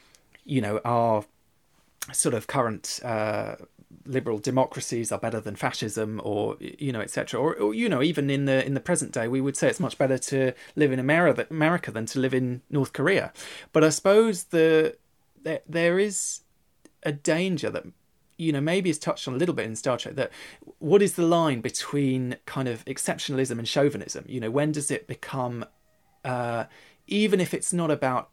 sort of current liberal democracies are better than fascism, or etc. Or even in the present day, we would say it's much better to live in America than to live in North Korea. But I suppose there is a danger that maybe is touched on a little bit in Star Trek, that what is the line between kind of exceptionalism and chauvinism? When does it become, even if it's not about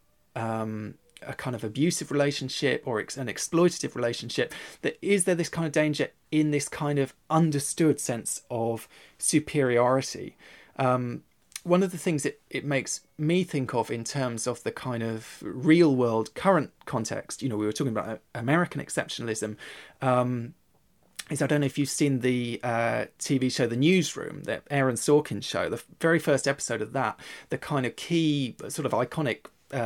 a kind of abusive relationship or an exploitative relationship, is there this kind of danger in this kind of understood sense of superiority? One of the things it makes me think of in terms of the kind of real world current context, we were talking about American exceptionalism, is, I don't know if you've seen the TV show The Newsroom, the Aaron Sorkin show, the very first episode of that, the kind of key sort of iconic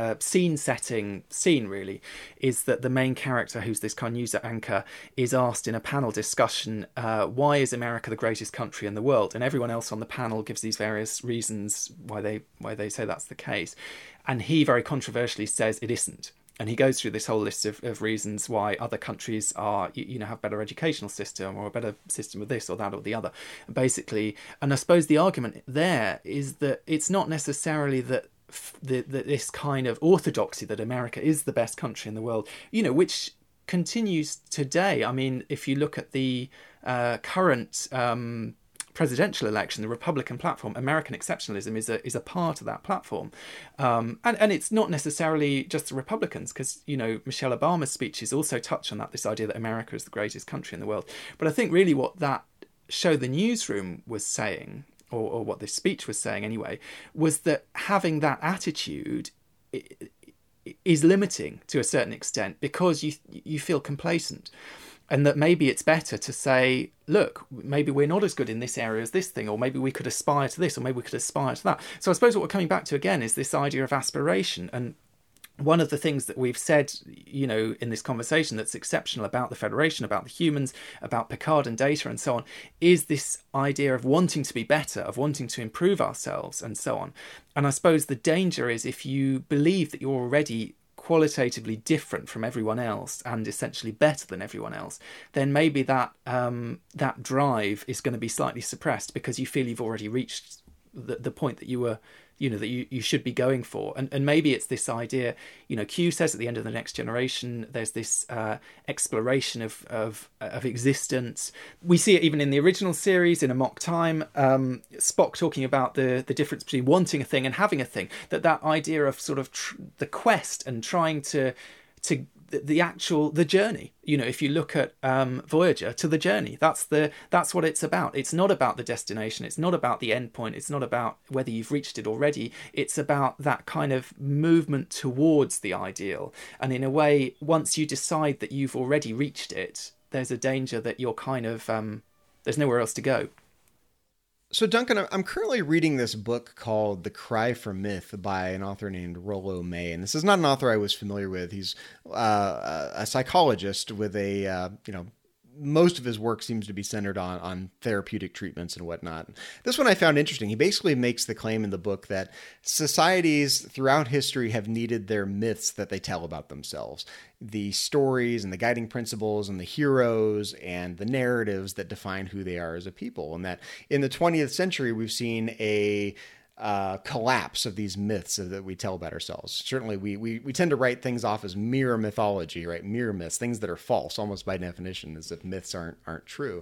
scene really is that the main character, who's this kind of news anchor, is asked in a panel discussion, why is America the greatest country in the world? And everyone else on the panel gives these various reasons why they say that's the case, and he very controversially says it isn't. And he goes through this whole list of reasons why other countries are, have better educational system, or a better system of this or that or the other, basically. And I suppose the argument there is that it's not necessarily that this kind of orthodoxy that America is the best country in the world, which continues today. I mean, if you look at the current presidential election, the Republican platform, American exceptionalism is a part of that platform, and it's not necessarily just the Republicans, because Michelle Obama's speeches also touch on that, this idea that America is the greatest country in the world. But I think really what that show, The Newsroom, was saying, or what this speech was saying anyway, was that having that attitude is limiting to a certain extent, because you feel complacent. And that maybe it's better to say, look, maybe we're not as good in this area as this thing, or maybe we could aspire to this, or maybe we could aspire to that. So I suppose what we're coming back to again is this idea of aspiration. And one of the things that we've said, in this conversation that's exceptional about the Federation, about the humans, about Picard and Data and so on, is this idea of wanting to be better, of wanting to improve ourselves and so on. And I suppose the danger is, if you believe that you're already qualitatively different from everyone else and essentially better than everyone else, then maybe that drive is going to be slightly suppressed, because you feel you've already reached the point that you were, that you should be going for. And maybe it's this idea, Q says at the end of The Next Generation, there's this exploration of existence. We see it even in the original series, in Amok Time, Spock talking about the difference between wanting a thing and having a thing, that idea of sort of the quest and trying to the journey. If you look at Voyager, to the journey, that's what it's about. It's not about the destination, it's not about the end point, it's not about whether you've reached it already. It's about that kind of movement towards the ideal. And in a way, once you decide that you've already reached it, there's a danger that you're kind of there's nowhere else to go. So, Duncan, I'm currently reading this book called The Cry for Myth by an author named Rollo May. And this is not an author I was familiar with. He's a psychologist with most of his work seems to be centered on therapeutic treatments and whatnot. This one I found interesting. He basically makes the claim in the book that societies throughout history have needed their myths that they tell about themselves. The stories and the guiding principles and the heroes and the narratives that define who they are as a people. And that in the 20th century, we've seen a collapse of these myths that we tell about ourselves. Certainly, we tend to write things off as mere mythology, right? Mere myths, things that are false, almost by definition, as if myths aren't true.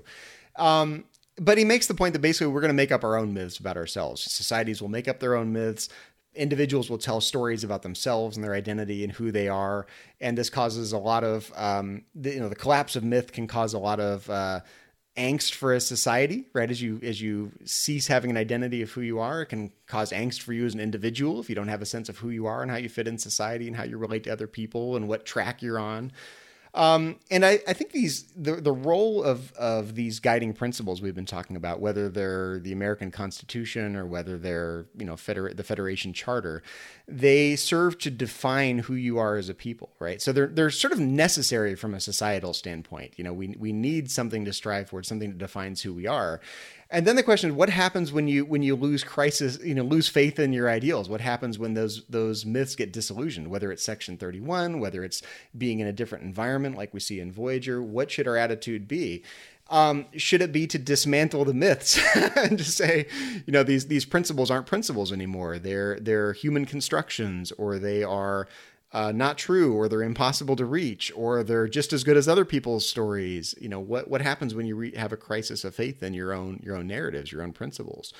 But he makes the point that basically we're going to make up our own myths about ourselves. Societies will make up their own myths. Individuals will tell stories about themselves and their identity and who they are, and this causes a lot of the collapse of myth can cause a lot of angst for a society, right? As you cease having an identity of who you are, it can cause angst for you as an individual if you don't have a sense of who you are and how you fit in society and how you relate to other people and what track you're on. And I think the role of these guiding principles we've been talking about, whether they're the American Constitution or whether they're the Federation Charter, they serve to define who you are as a people, right? So they're sort of necessary from a societal standpoint. We need something to strive for, something that defines who we are. And then the question is, what happens when you lose lose faith in your ideals? What happens when those myths get disillusioned, whether it's Section 31, whether it's being in a different environment like we see in Voyager? What should our attitude be? Should it be to dismantle the myths and to say, these principles aren't principles anymore. They're human constructions, or they are not true, or they're impossible to reach, or they're just as good as other people's stories. What happens when you have a crisis of faith in your own narratives, your own principles?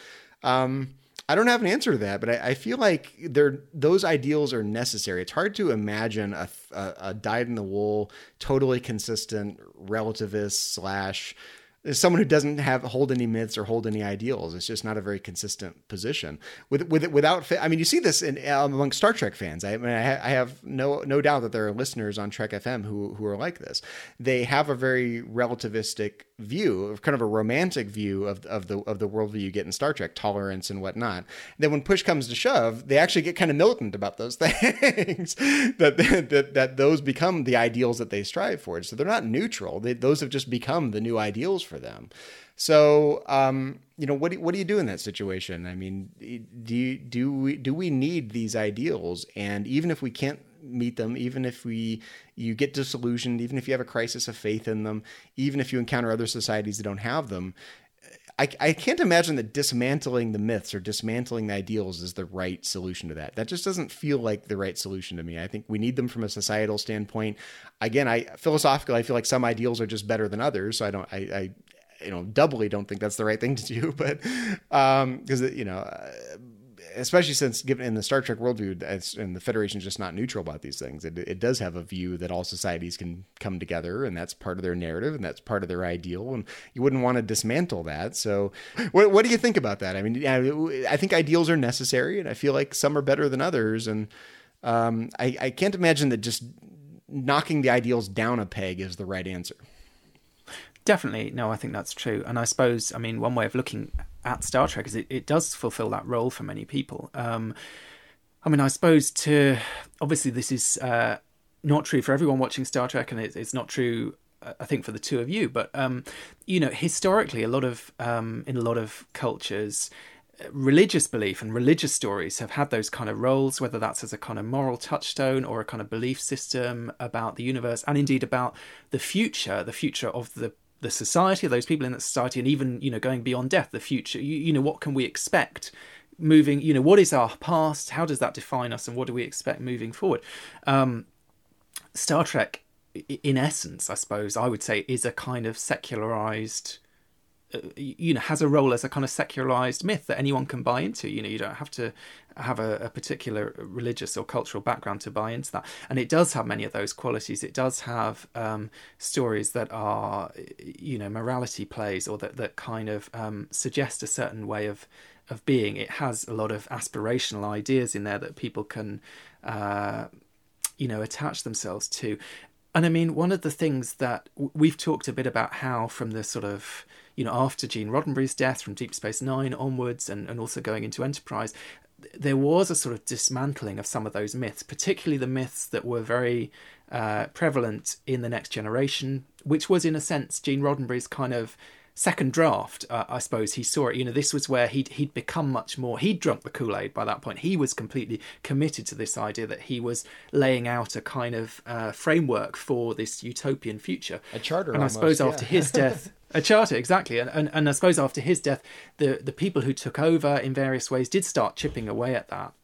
I don't have an answer to that, but I feel like those ideals are necessary. It's hard to imagine a dyed-in-the-wool, totally consistent relativist / someone who doesn't hold any myths or hold any ideals. It's just not a very consistent position. You see this among Star Trek fans. I have no doubt that there are listeners on Trek FM who are like this. They have a very relativistic view, kind of a romantic view of the worldview you get in Star Trek, tolerance and whatnot. Then when push comes to shove, they actually get kind of militant about those things. that those become the ideals that they strive for. So they're not neutral. Those have just become the new ideals for them. So, what do you do in that situation? I mean, do we need these ideals? And even if we can't meet them, even if you get disillusioned, even if you have a crisis of faith in them, even if you encounter other societies that don't have them, I can't imagine that dismantling the myths or dismantling the ideals is the right solution to that. That just doesn't feel like the right solution to me. I think we need them from a societal standpoint. Again, philosophically, I feel like some ideals are just better than others. So I doubly don't think that's the right thing to do. But because especially since given in the Star Trek worldview, and the Federation is just not neutral about these things. It does have a view that all societies can come together, and that's part of their narrative, and that's part of their ideal, and you wouldn't want to dismantle that. So what do you think about that? I mean, I think ideals are necessary, and I feel like some are better than others, and I can't imagine that just knocking the ideals down a peg is the right answer. Definitely. No, I think that's true. And I suppose, one way of looking at Star Trek is it does fulfill that role for many people. I suppose obviously this is not true for everyone watching Star Trek, and it's not true, I think, for the two of you. But, historically, in a lot of cultures, religious belief and religious stories have had those kind of roles, whether that's as a kind of moral touchstone or a kind of belief system about the universe, and indeed about the future of the society, of those people in that society, and even, going beyond death, the future, what can we expect moving, what is our past, how does that define us, and what do we expect moving forward? Star Trek, in essence, I suppose I would say, is a kind of secularized, has a role as a kind of secularized myth that anyone can buy into. You don't have to have a particular religious or cultural background to buy into that. And it does have many of those qualities. It does have stories that are, morality plays, or that kind of suggest a certain way of being. It has a lot of aspirational ideas in there that people can, attach themselves to. And one of the things that we've talked a bit about, how from the sort of, after Gene Roddenberry's death from Deep Space Nine onwards, and also going into Enterprise, there was a sort of dismantling of some of those myths, particularly the myths that were very prevalent in The Next Generation, which was in a sense Gene Roddenberry's kind of second draft. I suppose he saw it. This was where he'd become much more. He'd drunk the Kool-Aid by that point. He was completely committed to this idea that he was laying out a kind of framework for this utopian future. A charter, and almost, I suppose after his death. A charter, exactly. And I suppose after his death, the people who took over in various ways did start chipping away at that.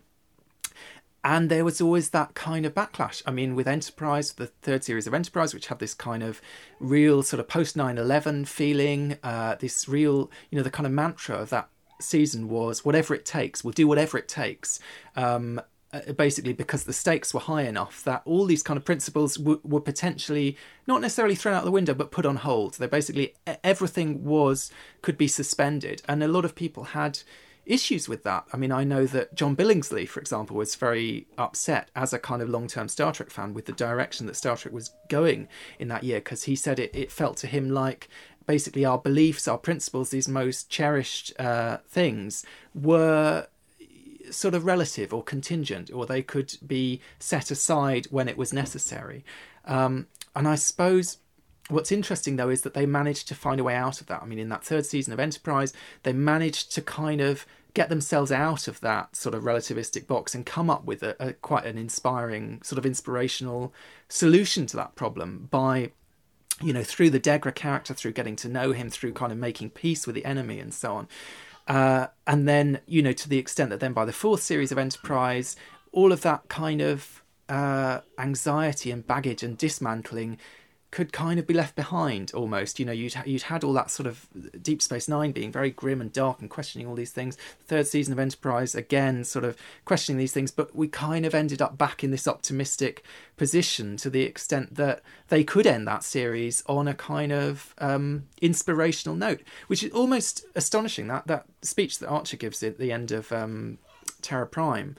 And there was always that kind of backlash. I mean, with Enterprise, the third series of Enterprise, which had this kind of real sort of post 9/11 feeling, this real, the kind of mantra of that season was whatever it takes, we'll do whatever it takes. Basically because the stakes were high enough that all these kind of principles were potentially not necessarily thrown out the window, but put on hold. They basically, everything could be suspended. And a lot of people had issues with that. I mean, I know that John Billingsley, for example, was very upset as a kind of long-term Star Trek fan with the direction that Star Trek was going in that year, because he said it felt to him like basically our beliefs, our principles, these most cherished things were sort of relative or contingent, or they could be set aside when it was necessary. And I suppose what's interesting, though, is that they managed to find a way out of that. I mean, in that third season of Enterprise, they managed to kind of get themselves out of that sort of relativistic box and come up with a quite an inspiring, sort of inspirational solution to that problem by, through the Degra character, through getting to know him, through kind of making peace with the enemy and so on. And then, to the extent that then by the fourth series of Enterprise, all of that kind of anxiety and baggage and dismantling could kind of be left behind almost. You'd had all that sort of Deep Space Nine being very grim and dark and questioning all these things. The third season of Enterprise, again, sort of questioning these things, but we kind of ended up back in this optimistic position to the extent that they could end that series on a kind of inspirational note, which is almost astonishing. That speech that Archer gives at the end of Terra Prime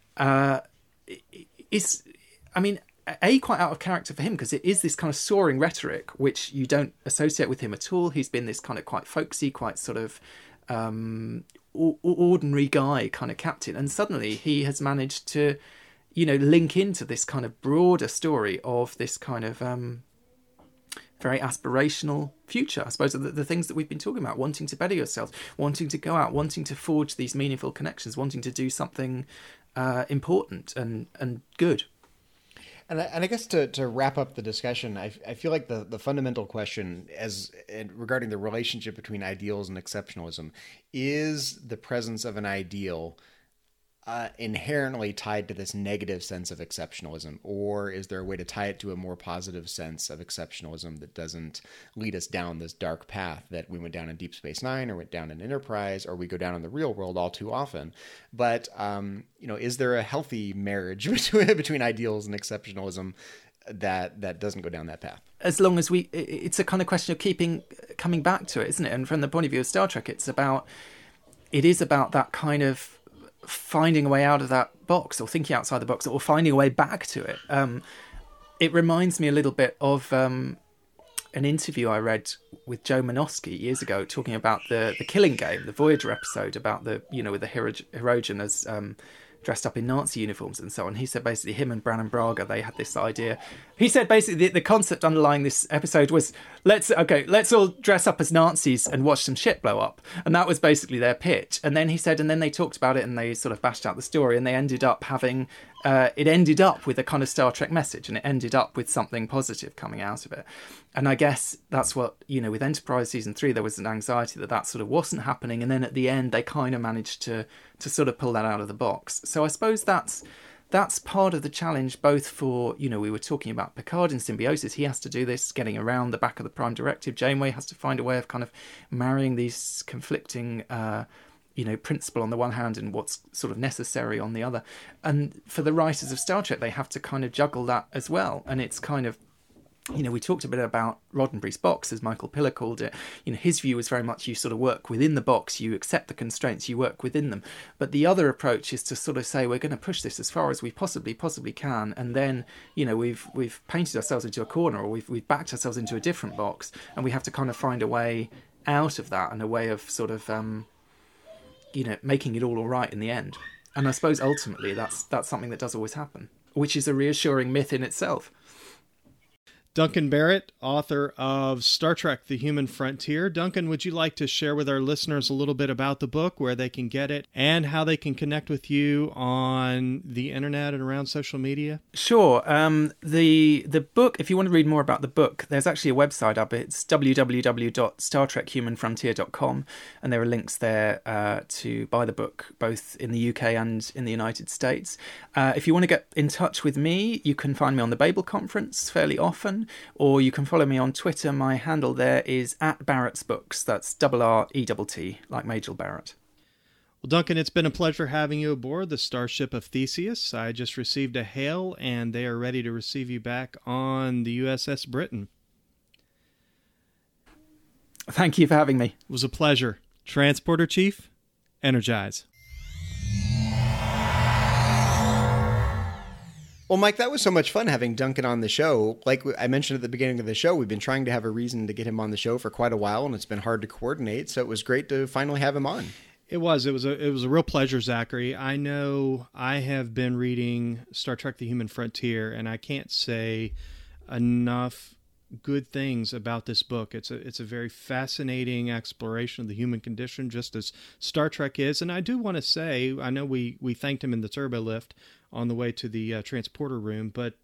is, I mean, quite out of character for him, because it is this kind of soaring rhetoric which you don't associate with him at all. He's been this kind of quite folksy, quite sort of ordinary guy kind of captain, and suddenly he has managed to link into this kind of broader story of this kind of very aspirational future. I suppose the things that we've been talking about, wanting to better yourself, wanting to go out, wanting to forge these meaningful connections, wanting to do something important and good. And I guess to wrap up the discussion, I feel like the fundamental question regarding the relationship between ideals and exceptionalism is the presence of an ideal inherently tied to this negative sense of exceptionalism, or is there a way to tie it to a more positive sense of exceptionalism that doesn't lead us down this dark path that we went down in Deep Space Nine, or went down in Enterprise, or we go down in the real world all too often? But is there a healthy marriage between ideals and exceptionalism that doesn't go down that path? As long as it's a kind of question of coming back to it, isn't it? And from the point of view of Star Trek, it is about that kind of finding a way out of that box, or thinking outside the box, or finding a way back to it. It reminds me a little bit of an interview I read with Joe Menosky years ago, talking about the Killing Game, the Voyager episode about with the Hirogen as dressed up in Nazi uniforms and so on. He said basically him and Brannon Braga, they had this idea. He said basically the concept underlying this episode was, let's all dress up as Nazis and watch some shit blow up. And that was basically their pitch. And then he said, and then they talked about it and they sort of bashed out the story, and they ended up having, it ended up with a kind of Star Trek message, and it ended up with something positive coming out of it. And I guess that's what, with Enterprise Season 3, there was an anxiety that sort of wasn't happening. And then at the end, they kind of managed to sort of pull that out of the box. So I suppose that's part of the challenge, both for, we were talking about Picard in Symbiosis. He has to do this, getting around the back of the Prime Directive. Janeway has to find a way of kind of marrying these conflicting principle on the one hand and what's sort of necessary on the other. And for the writers of Star Trek, they have to kind of juggle that as well. And it's kind of, we talked a bit about Roddenberry's box, as Michael Piller called it. His view was very much you sort of work within the box, you accept the constraints, you work within them. But the other approach is to sort of say, we're going to push this as far as we possibly can, and then, we've painted ourselves into a corner, or we've backed ourselves into a different box, and we have to kind of find a way out of that and a way of sort of, making it all right in the end. And I suppose ultimately that's something that does always happen, which is a reassuring myth in itself. Duncan Barrett, author of Star Trek: The Human Frontier. Duncan, would you like to share with our listeners a little bit about the book, where they can get it, and how they can connect with you on the internet and around social media? Sure. The book, if you want to read more about the book, there's actually a website up. It's www.StarTrekHumanFrontier.com, and there are links there to buy the book, both in the UK and in the United States. If you want to get in touch with me, you can find me on the Babel Conference fairly often, or you can follow me on Twitter. My handle there is @Barrett'sBooks. That's RRETT, like Majel Barrett. Well, Duncan, it's been a pleasure having you aboard the Starship of Theseus. I just received a hail, and they are ready to receive you back on the USS Britain. Thank you for having me. It was a pleasure. Transporter Chief, energize. Well, Mike, that was so much fun having Duncan on the show. Like I mentioned at the beginning of the show, we've been trying to have a reason to get him on the show for quite a while, and it's been hard to coordinate. So it was great to finally have him on. It was a real pleasure, Zachary. I know I have been reading Star Trek: The Human Frontier, and I can't say enough good things about this book. It's a very fascinating exploration of the human condition, just as Star Trek is. And I do want to say, I know we thanked him in the turbo lift on the way to the transporter room, but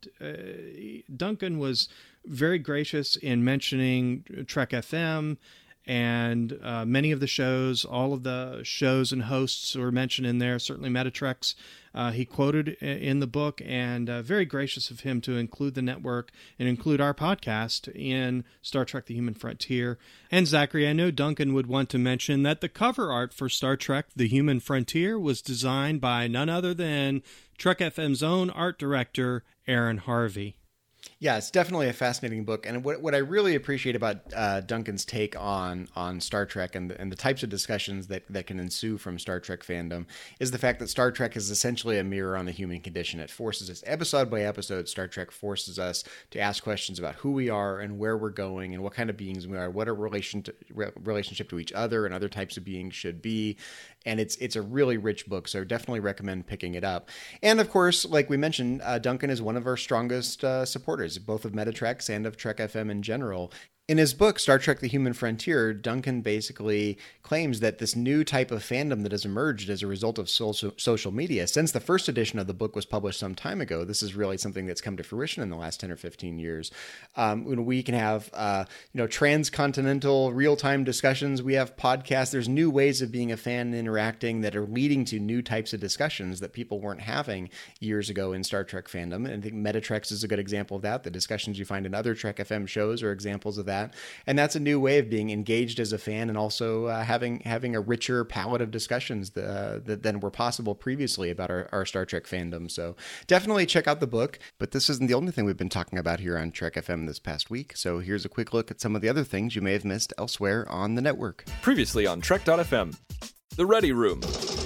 Duncan was very gracious in mentioning Trek FM and many of the shows. All of the shows and hosts were mentioned in there, certainly Metatrex. He quoted in the book, and very gracious of him to include the network and include our podcast in Star Trek: The Human Frontier. And Zachary, I know Duncan would want to mention that the cover art for Star Trek: The Human Frontier was designed by none other than Trek FM's own art director, Aaron Harvey. Yeah, it's definitely a fascinating book. And what I really appreciate about Duncan's take on Star Trek and the types of discussions that can ensue from Star Trek fandom is the fact that Star Trek is essentially a mirror on the human condition. It forces us, episode by episode, Star Trek forces us to ask questions about who we are and where we're going and what kind of beings we are, what our relationship to each other and other types of beings should be. And it's a really rich book, so I definitely recommend picking it up. And of course, like we mentioned, Duncan is one of our strongest supporters, both of Metatrex and of Trek FM in general. In his book, Star Trek: The Human Frontier, Duncan basically claims that this new type of fandom that has emerged as a result of social media, since the first edition of the book was published some time ago, this is really something that's come to fruition in the last 10 or 15 years. We can have transcontinental real-time discussions. We have podcasts. There's new ways of being a fan and interacting that are leading to new types of discussions that people weren't having years ago in Star Trek fandom. And I think Metatrex is a good example of that. The discussions you find in other Trek FM shows are examples of that. And that's a new way of being engaged as a fan, and also having a richer palette of discussions than were possible previously about our Star Trek fandom. So definitely check out the book. But this isn't the only thing we've been talking about here on Trek FM this past week. So here's a quick look at some of the other things you may have missed elsewhere on the network. Previously on Trek.fm, The Ready Room.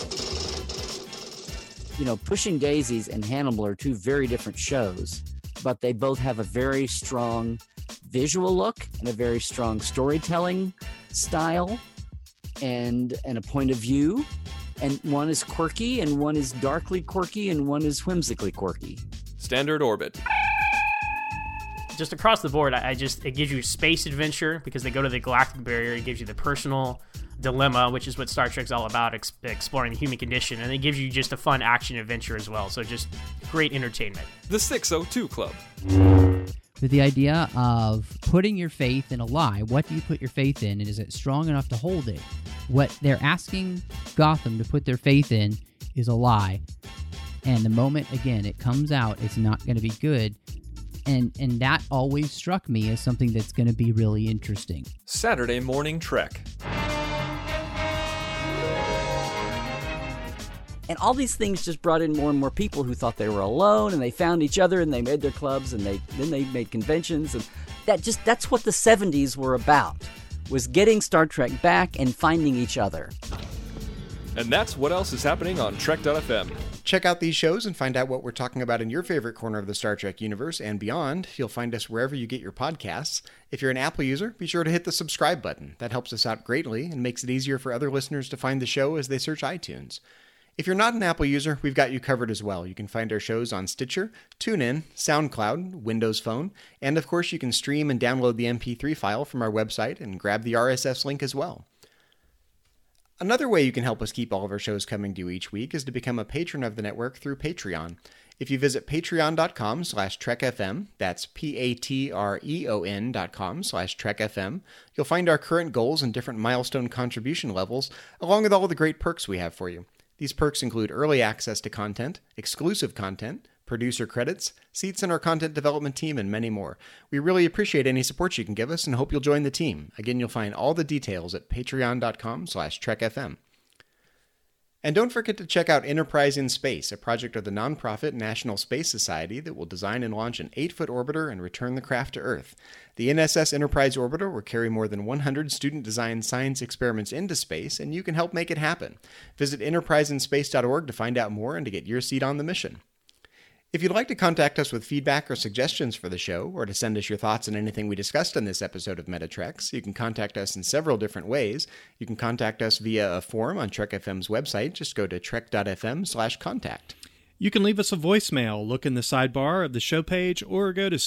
Pushing Daisies and Hannibal are two very different shows, but they both have a very strong visual look and a very strong storytelling style and a point of view. And one is quirky, and one is darkly quirky, and one is whimsically quirky. Standard Orbit. Just across the board, it gives you space adventure because they go to the galactic barrier. It gives you the personal dilemma, which is what Star Trek's all about, exploring the human condition. And it gives you just a fun action adventure as well. So just great entertainment. The 602 Club. With the idea of putting your faith in a lie. What do you put your faith in, and is it strong enough to hold it? What they're asking Gotham to put their faith in is a lie. And the moment, again, it comes out, it's not going to be good. And that always struck me as something that's going to be really interesting. Saturday Morning Trek. And all these things just brought in more and more people who thought they were alone, and they found each other, and they made their clubs, and then they made conventions, and that's what the 70s were about, was getting Star Trek back and finding each other. And that's what else is happening on Trek.fm. Check out these shows and find out what we're talking about in your favorite corner of the Star Trek universe and beyond. You'll find us wherever you get your podcasts. If you're an Apple user, be sure to hit the subscribe button. That helps us out greatly and makes it easier for other listeners to find the show as they search iTunes. If you're not an Apple user, we've got you covered as well. You can find our shows on Stitcher, TuneIn, SoundCloud, Windows Phone, and of course you can stream and download the MP3 file from our website and grab the RSS link as well. Another way you can help us keep all of our shows coming to you each week is to become a patron of the network through Patreon. If you visit patreon.com/trekfm, that's patreon.com/trekfm, you'll find our current goals and different milestone contribution levels, along with all the great perks we have for you. These perks include early access to content, exclusive content, producer credits, seats in our content development team, and many more. We really appreciate any support you can give us and hope you'll join the team. Again, you'll find all the details at patreon.com/trekfm. And don't forget to check out Enterprise in Space, a project of the nonprofit National Space Society that will design and launch an 8-foot orbiter and return the craft to Earth. The NSS Enterprise orbiter will carry more than 100 student-designed science experiments into space, and you can help make it happen. Visit enterpriseinspace.org to find out more and to get your seat on the mission. If you'd like to contact us with feedback or suggestions for the show, or to send us your thoughts on anything we discussed in this episode of Metatreks, you can contact us in several different ways. You can contact us via a form on Trek FM's website. Just go to trek.fm/contact. You can leave us a voicemail, look in the sidebar of the show page, or go to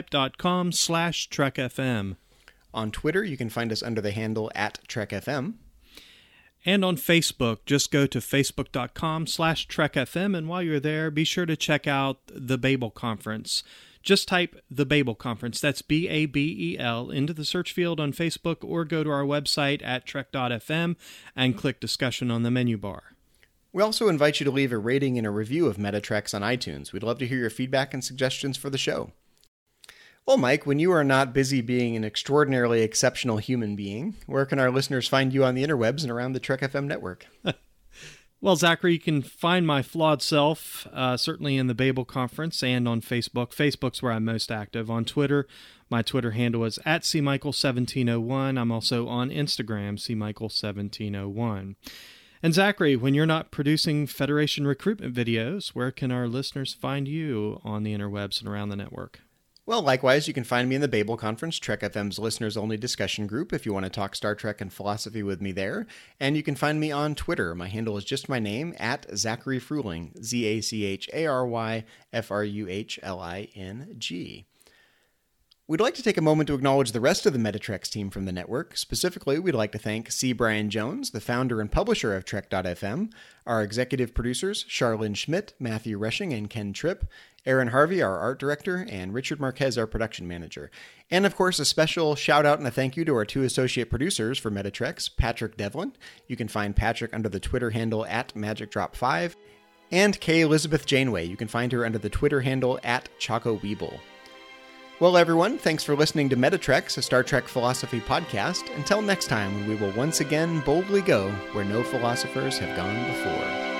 speakpipe.com/trekfm. On Twitter, you can find us under the handle @TrekFM. And on Facebook, just go to facebook.com/trekfm, and while you're there, be sure to check out the Babel Conference. Just type the Babel Conference, that's BABEL, into the search field on Facebook, or go to our website at trek.fm and click discussion on the menu bar. We also invite you to leave a rating and a review of Metatreks on iTunes. We'd love to hear your feedback and suggestions for the show. Well, Mike, when you are not busy being an extraordinarily exceptional human being, where can our listeners find you on the interwebs and around the Trek FM network? Well, Zachary, you can find my flawed self certainly in the Babel Conference and on Facebook. Facebook's where I'm most active. On Twitter, my Twitter handle is @cmichael1701. I'm also on Instagram, cmichael1701. And Zachary, when you're not producing Federation recruitment videos, where can our listeners find you on the interwebs and around the network? Well, likewise, you can find me in the Babel Conference, Trek FM's listeners-only discussion group, if you want to talk Star Trek and philosophy with me there. And you can find me on Twitter. My handle is just my name, @Zachary Fruhling, ZACHARYFRUHLING. We'd like to take a moment to acknowledge the rest of the Metatreks team from the network. Specifically, we'd like to thank C. Brian Jones, the founder and publisher of Trek.fm, our executive producers, Charlene Schmidt, Matthew Rushing, and Ken Tripp, Aaron Harvey, our art director, and Richard Marquez, our production manager. And of course, a special shout out and a thank you to our 2 associate producers for Metatreks, Patrick Devlin. You can find Patrick under the Twitter handle @MagicDrop5, and Kay Elizabeth Janeway. You can find her under the Twitter handle @ChocoWeeble. Well, everyone, thanks for listening to Metatreks, a Star Trek philosophy podcast. Until next time, when we will once again boldly go where no philosophers have gone before.